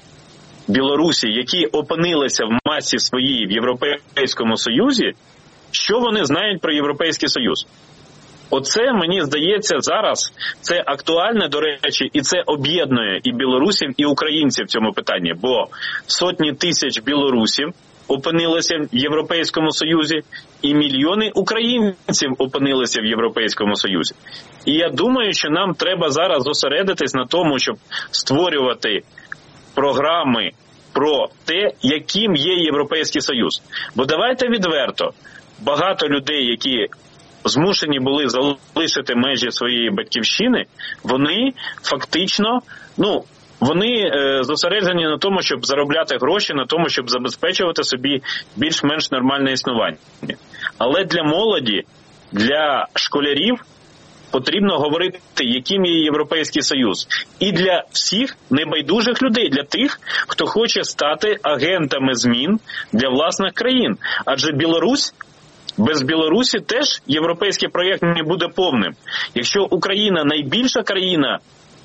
Білорусі, які опинилися в масі своїй в Європейському Союзі, що вони знають про Європейський Союз. Оце, мені здається, зараз це актуальне, до речі, і це об'єднує і білорусів, і українців в цьому питанні, бо сотні тисяч білорусів опинилися в Європейському Союзі, і мільйони українців опинилися в Європейському Союзі. І я думаю, що нам треба зараз зосередитись на тому, щоб створювати програми про те, яким є Європейський Союз. Бо давайте відверто, багато людей, які змушені були залишити межі своєї батьківщини, вони фактично, вони зосереджені на тому, щоб заробляти гроші, на тому, щоб забезпечувати собі більш-менш нормальне існування. Але для молоді, для школярів потрібно говорити, яким є Європейський Союз. І для всіх небайдужих людей, для тих, хто хоче стати агентами змін для власних країн. Адже без Білорусі теж європейський проєкт не буде повним. Якщо Україна найбільша країна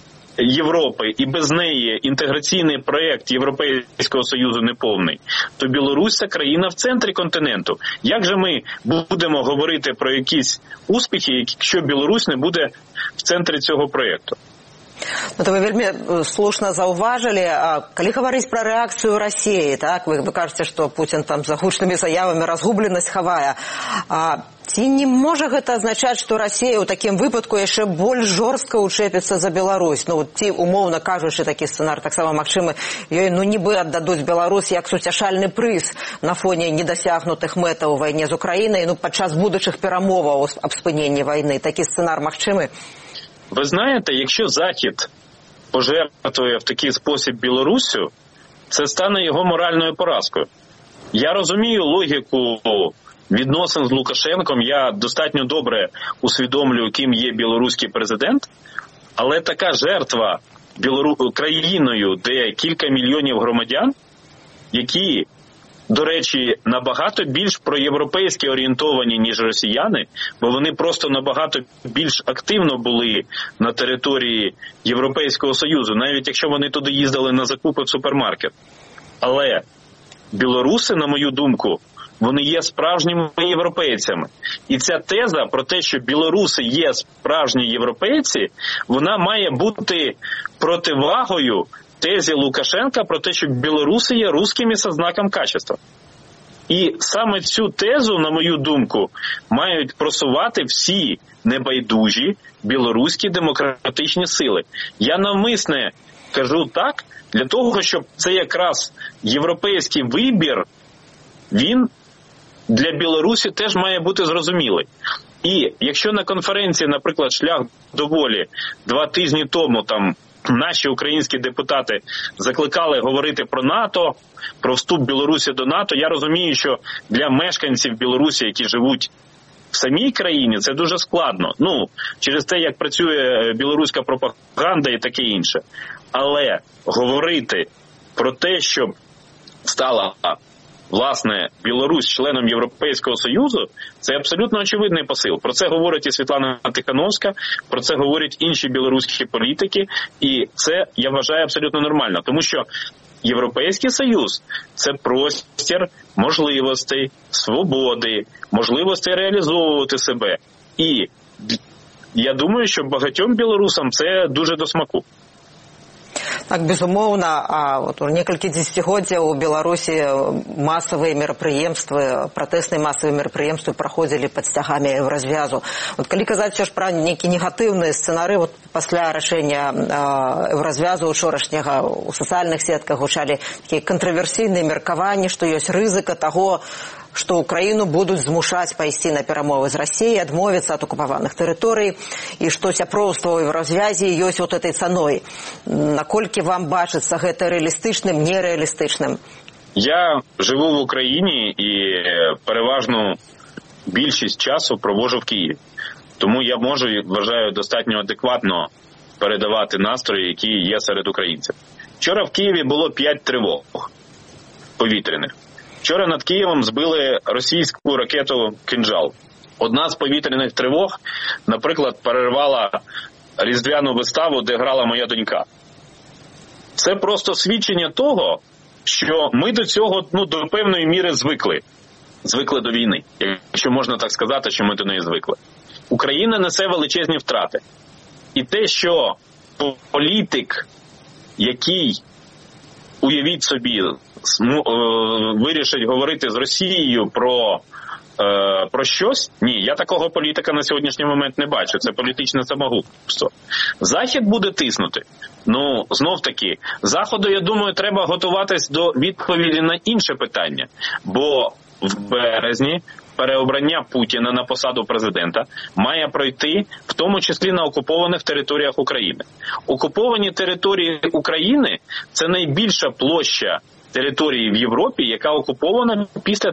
Європи і без неї інтеграційний проєкт Європейського Союзу неповний, то Білорусь – це країна в центрі континенту. Як же ми будемо говорити про якісь успіхи, якщо Білорусь не буде в центрі цього проєкту? То вы вельмі слушна заўважылі, калі гаварыць пра рэакцыю Расіі, так, вы кажаце, што Пуцін там за гучнымі заявамі разгубленасць хавае. Ці не можа гэта азначаць, што Расія ў такім выпадку яшчэ больш жорстка ўчэпіцца за Беларусь? Ці, умоўна кажучы, такі сцэнар таксама магчымы, ёй нібы аддадуць Беларусь як суцяшальны прыз на фоне недасягнутых мэтаў у вайне з Украінай, падчас будучых перамоваў аб спыненні вайны. Такі сцэнар магчымы? Ви знаєте, якщо Захід пожертвує в такий спосіб Білоруссю, це стане його моральною поразкою. Я розумію логіку відносин з Лукашенком, я достатньо добре усвідомлюю, ким є білоруський президент, але така жертва країною, де кілька мільйонів громадян, які, до речі, набагато більш проєвропейськи орієнтовані, ніж росіяни, бо вони просто набагато більш активно були на території Європейського Союзу, навіть якщо вони туди їздили на закупи в супермаркет. Але білоруси, на мою думку, вони є справжніми європейцями. І ця теза про те, що білоруси є справжні європейці, вона має бути противагою тезі Лукашенка про те, що білоруси є русскими со знаком качества. І саме цю тезу, на мою думку, мають просувати всі небайдужі білоруські демократичні сили. Я навмисне кажу так, для того, щоб це якраз європейський вибір, він для Білорусі теж має бути зрозумілий. І якщо на конференції, наприклад, «Шлях до волі» 2 тижні тому там наші українські депутати закликали говорити про НАТО, про вступ Білорусі до НАТО, я розумію, що для мешканців Білорусі, які живуть в самій країні, це дуже складно. Через те, як працює білоруська пропаганда і таке інше. Але говорити про те, щоб стала, власне, Білорусь членом Європейського Союзу, це абсолютно очевидний посил. Про це говорить і Світлана Тихановська, про це говорять інші білоруські політики, і це, я вважаю, абсолютно нормально. Тому що Європейський Союз – це простір можливостей, свободи, можливостей реалізовувати себе. І я думаю, що багатьом білорусам це дуже до смаку. Так, безумоўна, вот некалькі дзесяцігоддзяў у Беларусі масавыя мерапрыемствы, пратэсныя масавыя мерапрыемствы праходзілі пад сцягамі еўразвязу. Вот калі казаць ўсё ж пра нейкі негатыўныя сцэнары, вот пасля рашэння еўразвязу учорашняга у сацыяльных сетках гучалі такія кантраверсійныя меркаванні, што ёсць рызыка таго, што Украіну будуць змушаць пайсці на перамовы з Расіяй, адмовіцца ад акупаваных тэрыторый, і што сяброўства ў еўразвязі ёсць вот этой цаной. Наколькі вам бачыцца гэта рэалістычным, нерэалістычным? Я живу в Україні і переважну більшість часу проводжу в Києві. Тому я можу, вважаю, достатньо адекватно передавати настрої, які є серед українців. Вчора в Києві було 5 тривог повітряних. Вчора над Києвом збили російську ракету «Кинжал». Одна з повітряних тривог, наприклад, перервала різдвяну виставу, де грала моя донька. Це просто свідчення того, що ми до цього, до певної міри звикли. Звикли до війни, якщо можна так сказати, що ми до неї звикли. Україна несе величезні втрати. І те, що політик, який, уявіть собі, вирішить говорити з Росією про щось, ні, я такого політика на сьогоднішній момент не бачу. Це політичне самогубство. Захід буде тиснути. Знов таки, Заходу, я думаю, треба готуватись до відповіді на інше питання. Бо в березні переобрання Путіна на посаду президента має пройти, в тому числі на окупованих територіях України. Окуповані території України – це найбільша площа території в Європі, яка окупована після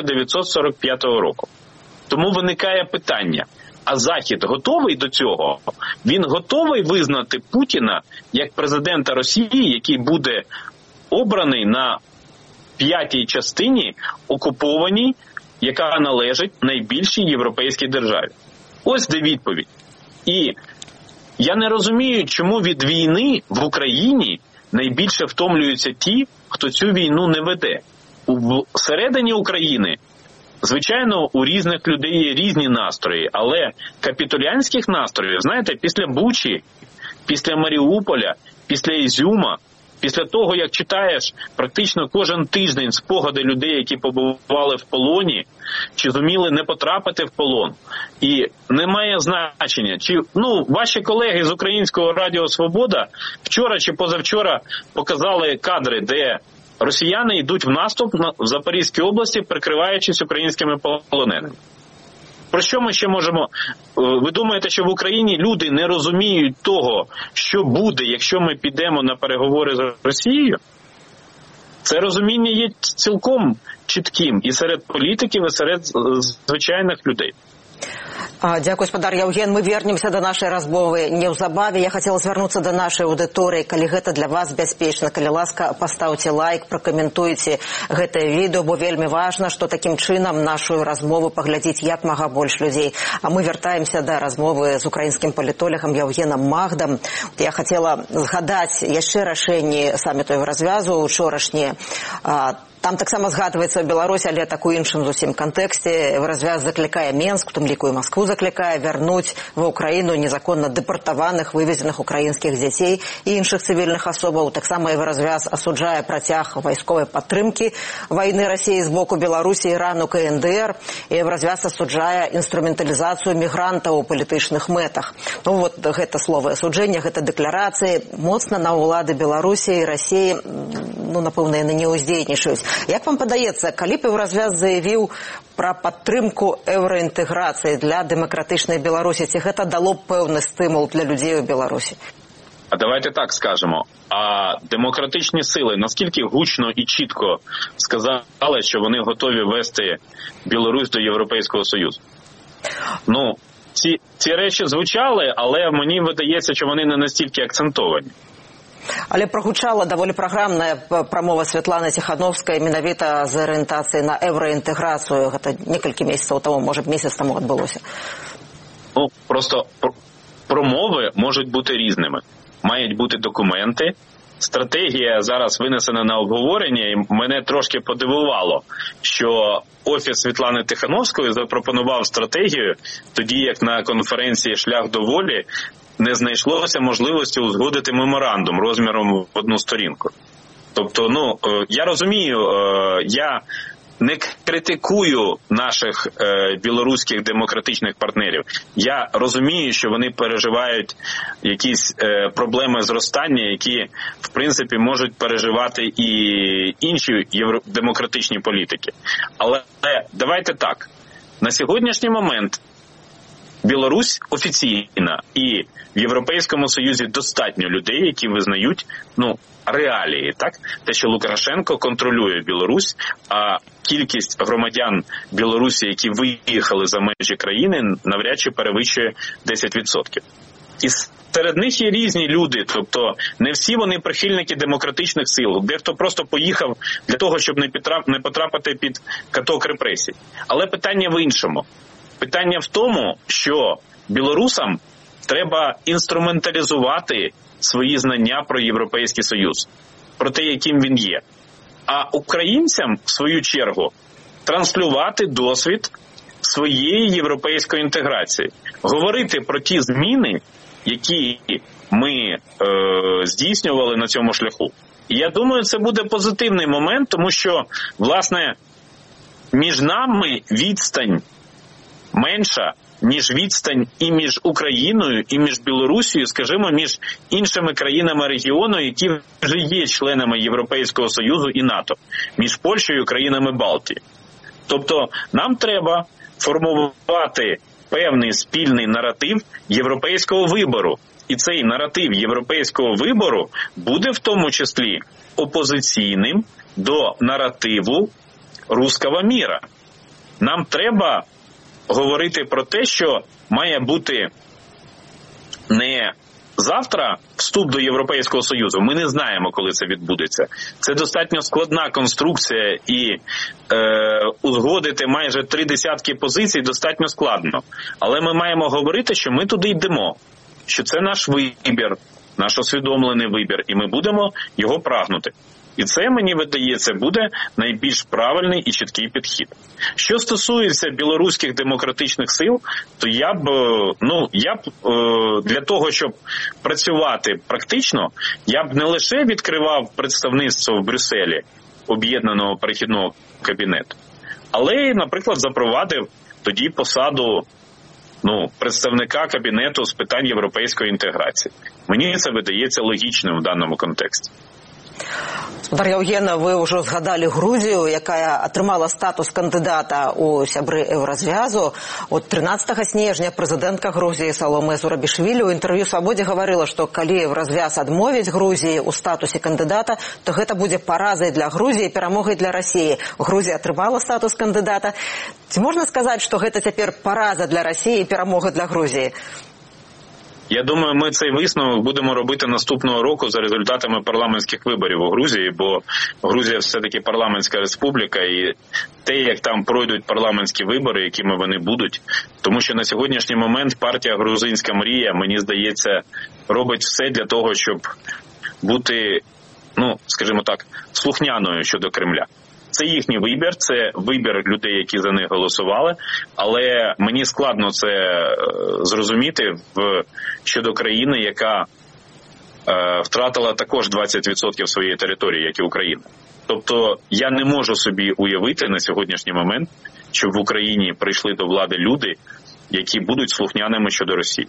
1945 року. Тому виникає питання, а Захід готовий до цього? Він готовий визнати Путіна як президента Росії, який буде обраний на 5-й частині окупованій, яка належить найбільшій європейській державі? Ось де відповідь. І я не розумію, чому від війни в Україні найбільше втомлюються ті, хто цю війну не веде. Всередині України, звичайно, у різних людей є різні настрої, але капітулянських настроїв, знаєте, після Бучі, після Маріуполя, після Ізюма, після того, як читаєш практично кожен тиждень спогади людей, які побували в полоні, чи зуміли не потрапити в полон, і немає значення, чи ваші колеги з Українського радіо «Свобода» вчора чи позавчора показали кадри, де росіяни йдуть в наступ в Запорізькій області, прикриваючись українськими полоненими. Про що ми ще можемо? Ви думаєте, що в Україні люди не розуміють того, що буде, якщо ми підемо на переговори з Росією? Це розуміння є цілком чітким і серед політиків, і серед звичайних людей. Дякую, спадар Яўген. Мы вернемся до нашай размовы неўзабаве. Я хацела звярнуцца до нашай аўдыторыі. Калі гэта для вас бяспечна, калі ласка, пастаўце лайк, пракаментуйце гэтае відэо, бо вельмі важна, што такім чынам нашу размову паглядзіць як мага больш людзей. А мы вяртаемся да размовы з украінскім палітолагам Яўгенам Магдам. Я хацела згадаць яшчэ рашэнні саміту еўразвязу учорашнія. Там таксама згадваецца Беларусь, але так у іншым зусім кантэксце. Еўразвяз заклікае Менск, у тым ліку і Маскву заклікае вярнуць ва ўкраіну незаконна дэпартаваных, вывезеных украінскіх дзяцей і іншых цывільных асобаў. Таксама еўразвяз асуджае працяг вайсковай падтрымкі вайны Расіі з боку Беларусі, Ірану, КНДР. Еўразвяз асуджае інструменталізацыю мігрантаў у палітычных мэтах. Вот гэта словы асуджэння, гэта дэкларацыі моцна на ўлады Беларусі і Расіі, напэўна, яны не ўздзейнічаюць. Як вам падаецца, калі б еўразвяз заявіў пра падтрымку еўраінтэграцыі для дэмакратычнай Беларусі, ці гэта дало б пэўны стимул для людей у Білорусі? А давайте так скажемо. А демократичні сили наскільки гучно і чітко сказали, що вони готові вести Білорусь до Європейського Союзу? Ці речі звучали, але мені видається, що вони не настільки акцентовані. Але прогучала даволі праграмная прамова Святланы Ціхановскай менавіта з арыентацыяй на еўраінтэграцыю. Гэта некалькі месяцаў таму, можа, месяц таму адбылося. Просто промови можуть бути різними. Мають бути документи, стратегія зараз винесена на обговорення, і мене трошки подивувало, що Офіс Світлани Тихановської запропонував стратегію, тоді як на конференції «Шлях до волі» не знайшлося можливості узгодити меморандум розміром в одну сторінку. Тобто, я розумію, я не критикую наших білоруських демократичних партнерів. Я розумію, що вони переживають якісь проблеми зростання, які, в принципі, можуть переживати і інші демократичні політики. Але давайте так. На сьогоднішній момент Білорусь офіційна, і в Європейському Союзі достатньо людей, які визнають, реалії, так? Те, що Лукашенко контролює Білорусь, а кількість громадян Білорусі, які виїхали за межі країни, навряд чи перевищує 10%. І серед них є різні люди, тобто не всі вони прихильники демократичних сил. Дехто просто поїхав для того, щоб не потрапити під каток репресій. Але питання в іншому. Питання в тому, що білорусам треба інструменталізувати свої знання про Європейський Союз, про те, яким він є. А українцям, в свою чергу, транслювати досвід своєї європейської інтеграції. Говорити про ті зміни, які ми здійснювали на цьому шляху. І я думаю, це буде позитивний момент, тому що, власне, між нами відстань менша, ніж відстань і між Україною, і між Білорусією, скажімо, між іншими країнами регіону, які вже є членами Європейського Союзу і НАТО, між Польщею і країнами Балтії. Тобто нам треба формувати певний спільний наратив європейського вибору. І цей наратив європейського вибору буде в тому числі опозиційним до наративу руського міра. Нам треба говорити про те, що має бути не завтра вступ до Європейського Союзу. Ми не знаємо, коли це відбудеться. Це достатньо складна конструкція, і узгодити майже 30 позицій достатньо складно. Але ми маємо говорити, що ми туди йдемо, що це наш вибір, наш усвідомлений вибір, і ми будемо його прагнути. І це, мені видається, буде найбільш правильний і чіткий підхід. Що стосується білоруських демократичних сил, то я б для того, щоб працювати практично, я б не лише відкривав представництво в Брюсселі об'єднаного перехідного кабінету, але й, наприклад, запровадив тоді посаду представника кабінету з питань європейської інтеграції. Мені це видається логічним в даному контексті. Гаспадар Яўген, вы ўжо згадалі Грузію, якая атрымала статус кандыдата ў сябры Еўразвязу. От 13 снежня прэзідэнтка Грузіі Саломе Зурабішвілі ў інтэрв'ю «Свабодзе» гаварыла, што калі Еўразвяз адмовіць Грузіі ў статусе кандыдата, то гэта будзе паразай для Грузіі, перамогай для Расіі. Грузія атрымала статус кандыдата. Ці можна сказаць, што гэта цяпер параза для Расіі і перамога для Грузіі? Я думаю, ми цей висновок будемо робити наступного року за результатами парламентських виборів у Грузії, бо Грузія все-таки парламентська республіка, і те, як там пройдуть парламентські вибори, якими вони будуть, тому що на сьогоднішній момент партія «Грузинська мрія», мені здається, робить все для того, щоб бути, скажімо так, слухняною щодо Кремля. Це їхній вибір, це вибір людей, які за них голосували, але мені складно це зрозуміти щодо країни, яка втратила також 20% своєї території, як і Україна. Тобто я не можу собі уявити на сьогоднішній момент, щоб в Україні прийшли до влади люди, які будуть слухняними щодо Росії.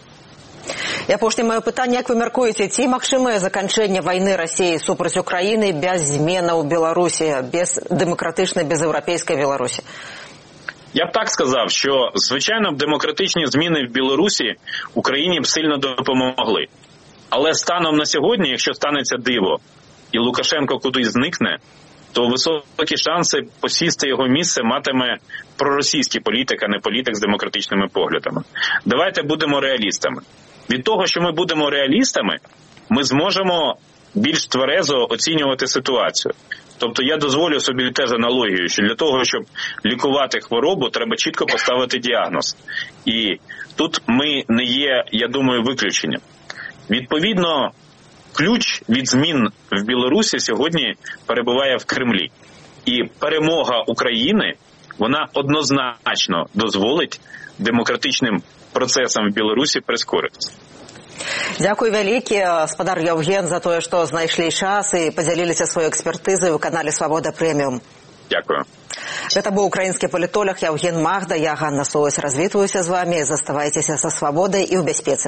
І апошняе маё пытанне, як вы мяркуеце, ці магчымае заканчэнне вайны Расіі супраць Украіны без зменаў Беларусі, без дэмакратычнай, без еўрапейскай Беларусі? Я б так сказав, що, звичайно, демократичні зміни в Білорусі Україні б сильно допомогли. Але станом на сьогодні, якщо станеться диво і Лукашенко кудись зникне, то високі шанси посісти його місце матиме проросійський політик, а не політик з демократичними поглядами. Давайте будемо реалістами. Від того, що ми будемо реалістами, ми зможемо більш тверезо оцінювати ситуацію. Тобто я дозволю собі теж аналогію, що для того, щоб лікувати хворобу, треба чітко поставити діагноз. І тут ми не є, я думаю, виключенням. Відповідно, ключ від змін в Білорусі сьогодні перебуває в Кремлі. І перемога України, вона однозначно дозволить демократичним процесам в Білорусі прискоритися. Дзякуй вялікі, спадар Яўген, за тое, што знайшлі час і падзяліліся сваёй экспертызай у канале «Свабода Прэміум». Дякую. Гэта быў украінскі палітолог Яўген Магда. Я, Ганна Солось, развітваюся з вамі. Заставайцеся са свабодай і ў бяспецы.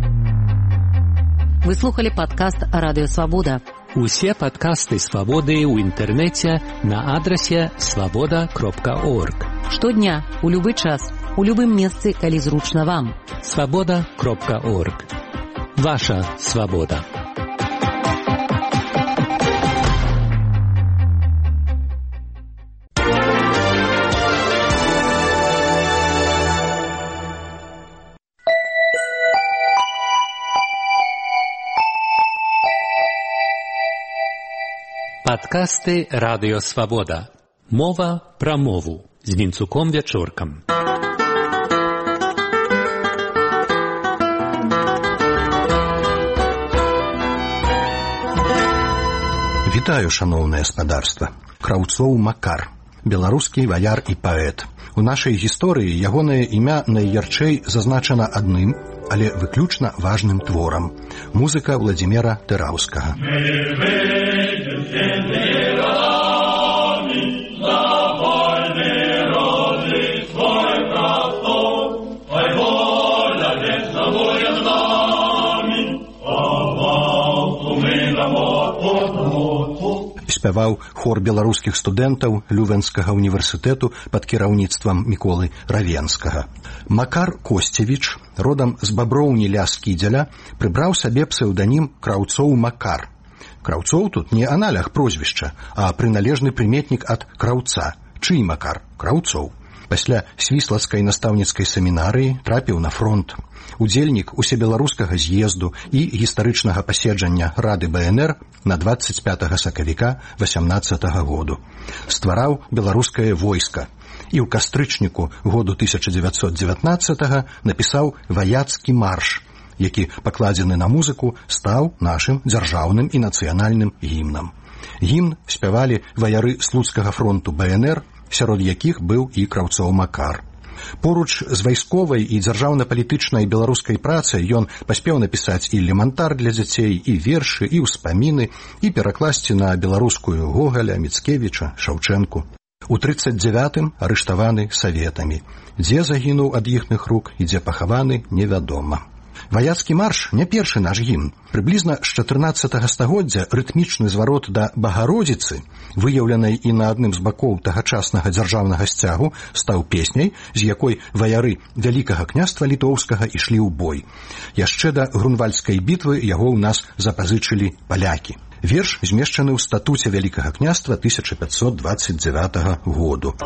Вы слухали падкаст «Радыё Свабода». Усе падкасты «Свабоды» ў інтэрнэце на адрасе свабода.орг. Штодня, у любы час, у любым месцы, калі зручна вам. свабода.орг. Ваша свабода. Падкасты «Радыё Свабода». Мова пра мову з Вінцуком Вячоркам. Вітаю, шаноўнае спадарства. Краўцоў Макар, беларускі ваяр і паэт. У нашай гісторыі ягонае імя найярчэй зазначана адным, але выключна важным творам. Музыка Владзіміра Тэраўскага. Спяваў хор беларускіх студэнтаў Лювенскага універсітэту пад кіраўніцтвам Міколы Равенскага. Макар Косцевіч, родам з Баброўні ля Скідзеля, прыбраў сабе псеўданім Краўцоў Макар. Краўцоў тут не аналях прозвішча, а прыналежны прыметнік ад краўца. Чый Макар? Краўцоў. Пасля свіслацкай настаўніцкай семінарыі трапіў на фронт. Удзельнік усебеларускага з'езду і гістарычнага паседжання Рады БНР на 25 сакавіка 18 году. Ствараў беларускае войска і ў кастрычніку году 1919 напісаў «Ваяцкі марш», які, пакладзены на музыку, стаў нашым дзяржаўным і нацыянальным гімнам. Гімн спявалі ваяры слуцкага фронту БНР, сярод якіх быў і Краўцоў Макар. Поруч з вайсковай і дзяржаўна-палітычнай беларускай працай ён паспеў напісаць і элемантар для дзяцей, і вершы, і ўспаміны, і перакласці на беларускую Гогаля, Міцкевіча, Шаўчэнку. У 39-м арыштаваны саветамі. Дзе загінуў ад іхных рук і дзе пахаваны, невядома. Ваяцкі марш не першы наш гімн. Прыблізна з 14 стагоддзя рытмічны зварот да Багародзіцы, выяўленай і на адным з бакоў тагачаснага дзяржаўнага сцягу, стаў песняй, з якой ваяры Вялікага княства літоўскага ішлі ў бой. Яшчэ да Грунвальдскай бітвы яго ў нас запазычылі палякі. Верш змешчаны ў статуце Вялікага княства 1529 году.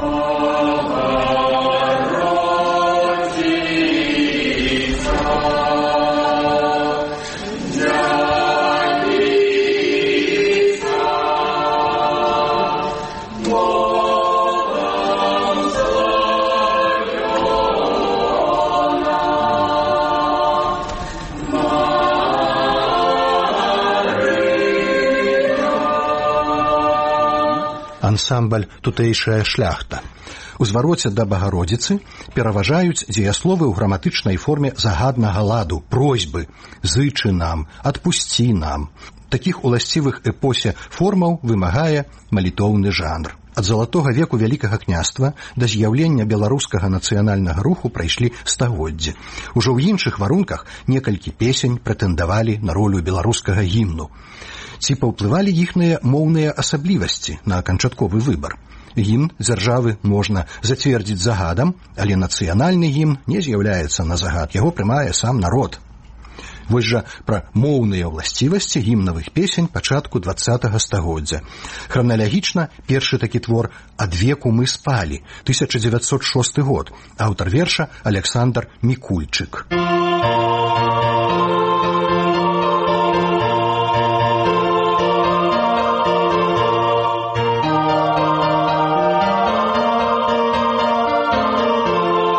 Ансамбль «Тутэйшая шляхта». У звароце да Багародзіцы пераважаюць дзеясловы ў граматычнай форме загаднага ладу, просьбы, зычы нам, адпусці нам. Такіх уласцівых эпосе формаў вымагае малітоўны жанр. Ад залатога веку Вялікага княства да з'яўлення беларускага нацыянальнага руху прайшлі стагоддзі. Ужо ў іншых варунках некалькі песень прэтэндавалі на ролю беларускага гімну. Ці паўплывалі іхныя моўныя асаблівасці на канчатковы выбар. Гімн дзяржавы можна зацвердзіць загадам, але нацыянальны гімн не з'яўляецца на загад, яго прымае сам народ. Вось жа пра моўныя ўласцівасці гімнавых песень пачатку 20-го стагоддзя. Храналагічна першы такі твор «Ад веку мы спалі», 1906 год, аўтар верша Александр Мікульчык.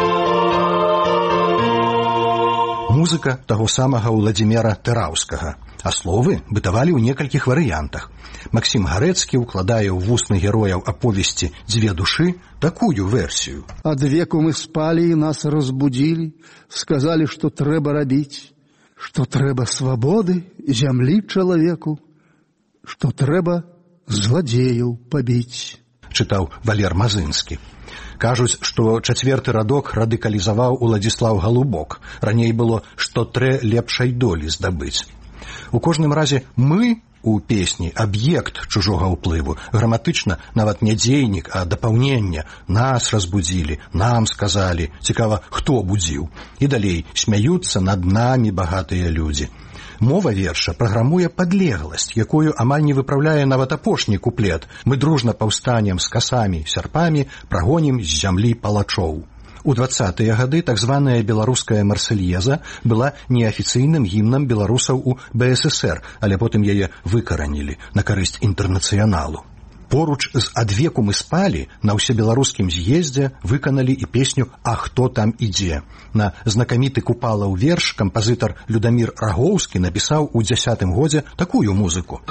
Музыка таго самага Владзіміра Тэраўскага. а словы бытавалі ў некалькіх варыянтах. Максім Гарэцкі ўкладае ў вусны герояў аповесці «Дзве душы» такую версію. «Ад веку мы спалі і нас разбудзілі, сказалі, што трэба рабіць, што трэба свабоды зямлі чалавеку, што трэба зладзеяў пабіць», чытаў Валер Мазынскі. Кажуць, што чацвёрты радок радыкалізаваў Уладзіслаў Галубок. Раней было, што трэ лепшай долі здабыць. У кожным разе «мы» у песні аб'ект чужога ўплыву, граматычна нават не дзейнік, а дапаўненне. Нас разбудзілі, нам сказалі, цікава, хто будзіў. І далей смяюцца над намі багатыя людзі. Мова верша праграмуе падлегласць, якую амаль не выпраўляе нават апошні куплет. Мы дружна паўстанем з касамі, сярпамі, прагонім з зямлі палачоў. У 20-е гады так званая беларуская марсельеза была неафіцыйным гімнам беларусаў у БССР, але потым яе выкаранілі на карысць інтэрнацыяналу. Поруч з «Ад веку мы спалі» на ўсебеларускім з'ездзе выканалі і песню «А хто там ідзе». На знакаміты купалаў верш кампазітар Людамір Рагоўскі напісаў у 10-м годзе такую музыку.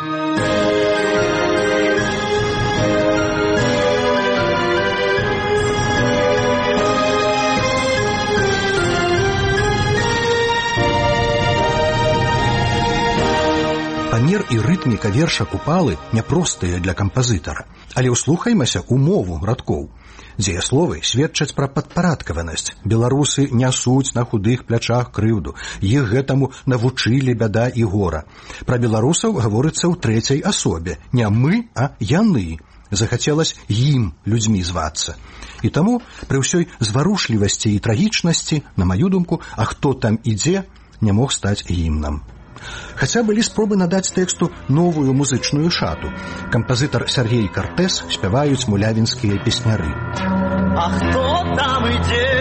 Памер і рытміка верша «Купалы» няпростыя для кампазітара, але ўслухаймася ў мову радкоў. Дзеясловы сведчаць пра падпарадкаванасць. Беларусы нясуць на худых плячах крыўду. Іх гэтаму навучылі бяда і гора. Пра беларусаў гаворыцца ў трэцяй асобе. Не мы, а яны. Захацелася ім людзьмі звацца. І таму пры ўсёй зварушлівасці і трагічнасці, на маю думку, «А хто там ідзе» не мог стаць гімнам. Хаця былі спробы надаць тэксту новую музычную шату. Кампазітар Сергей Картэс спяваюць мулявінскія песняры. А хто там ідзе?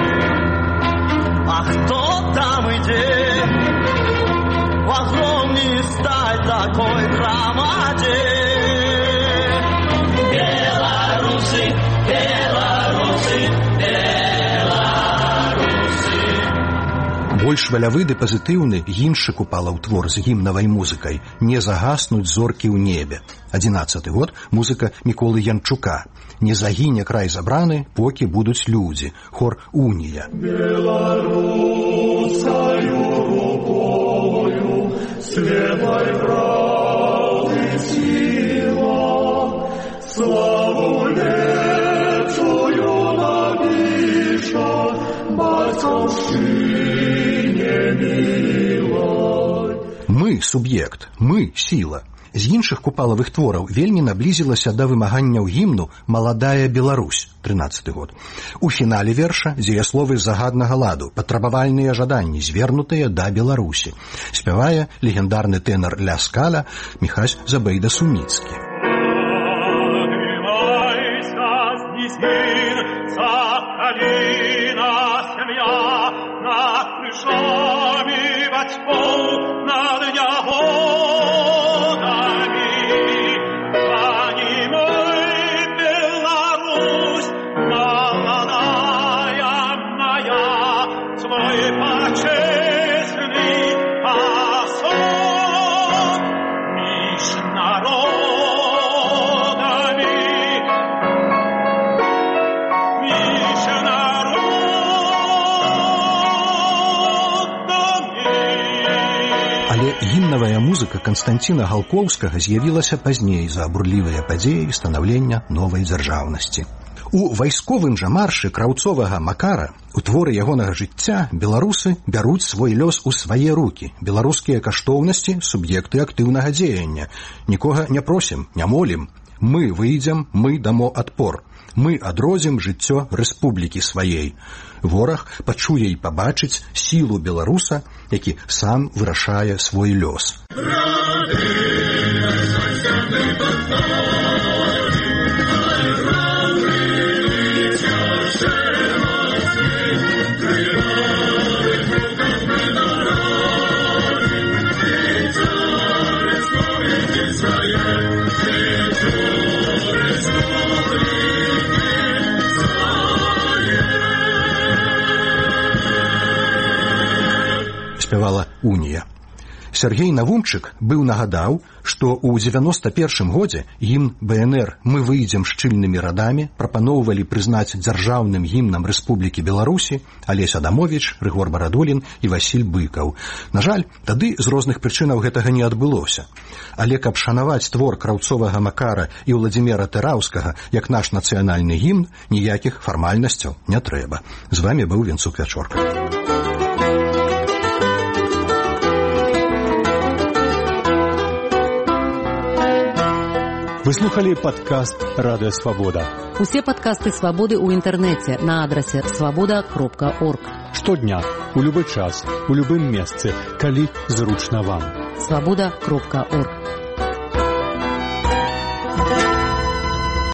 А хто там ідзе? В огромній сталь такой громаде. Беларусы, беларусы, беларусы. Больш валявы ды пазітыўны іншы купалаў твор з гімнавай музыкай «Не загаснуць зоркі ў небе». 11-й год, музыка Міколы Янчука. «Не загіне край забраны, покі будуць людзі». Хор «Унія». Беларусаю рукою светлой правды сила, славу лепшую напіша батькаўшчына. Мы – суб'ект, мы – сіла. З іншых купалавых твораў вельмі наблізілася да вымаганняў гімну «Маладая Беларусь» 13-й год. У фінале верша дзеясловы загаднага ладу, патрабавальныя жаданні, звернутыя да Беларусі. Спявае легендарны тэнар Ля Скаля Міхась Забейда-Суміцкі. Гімнавая музыка Канстанціна Галкоўскага з'явілася пазней за бурлівыя падзеі станаўлення новай дзяржаўнасці. У вайсковым жа маршы краўцовага Макара у творы ягонага жыцця беларусы бяруць свой лёс у свае рукі. Беларускія каштоўнасці – суб'екты актыўнага дзеяння. Нікога не просім, не молім. Мы выйдзем, мы дамо адпор. Мы адрозім жыццё рэспублікі сваей. Вораг пачуе і пабачыць сілу беларуса, які сам вырашае свой лёс. Спявала «Унія». Сергей Навумчык быў нагадаў, што ў 91 годзе гімн БНР «Мы выйдзем шчыльнымі радамі» прапаноўвалі прызнаць дзяржаўным гімнам Рэспублікі Беларусі Алесь Адамовіч, Рыгор Барадулін і Васіль Быкаў. На жаль, тады з розных прычынаў гэтага не адбылося. Але каб шанаваць твор Краўцовага Макара і Владзіміра Тэраўскага як наш нацыянальны гімн, ніякіх фармальнасцяў не трэба. З вамі быў Венцук Вячорка. Вы слухали падкаст «Радыё Свабода». Усе падкасты «Свабоды» ў інтэрнэце на адрасе свабода.орг. Штодня, у любы час, у любым месцы, калі зручна вам. Свабода.орг.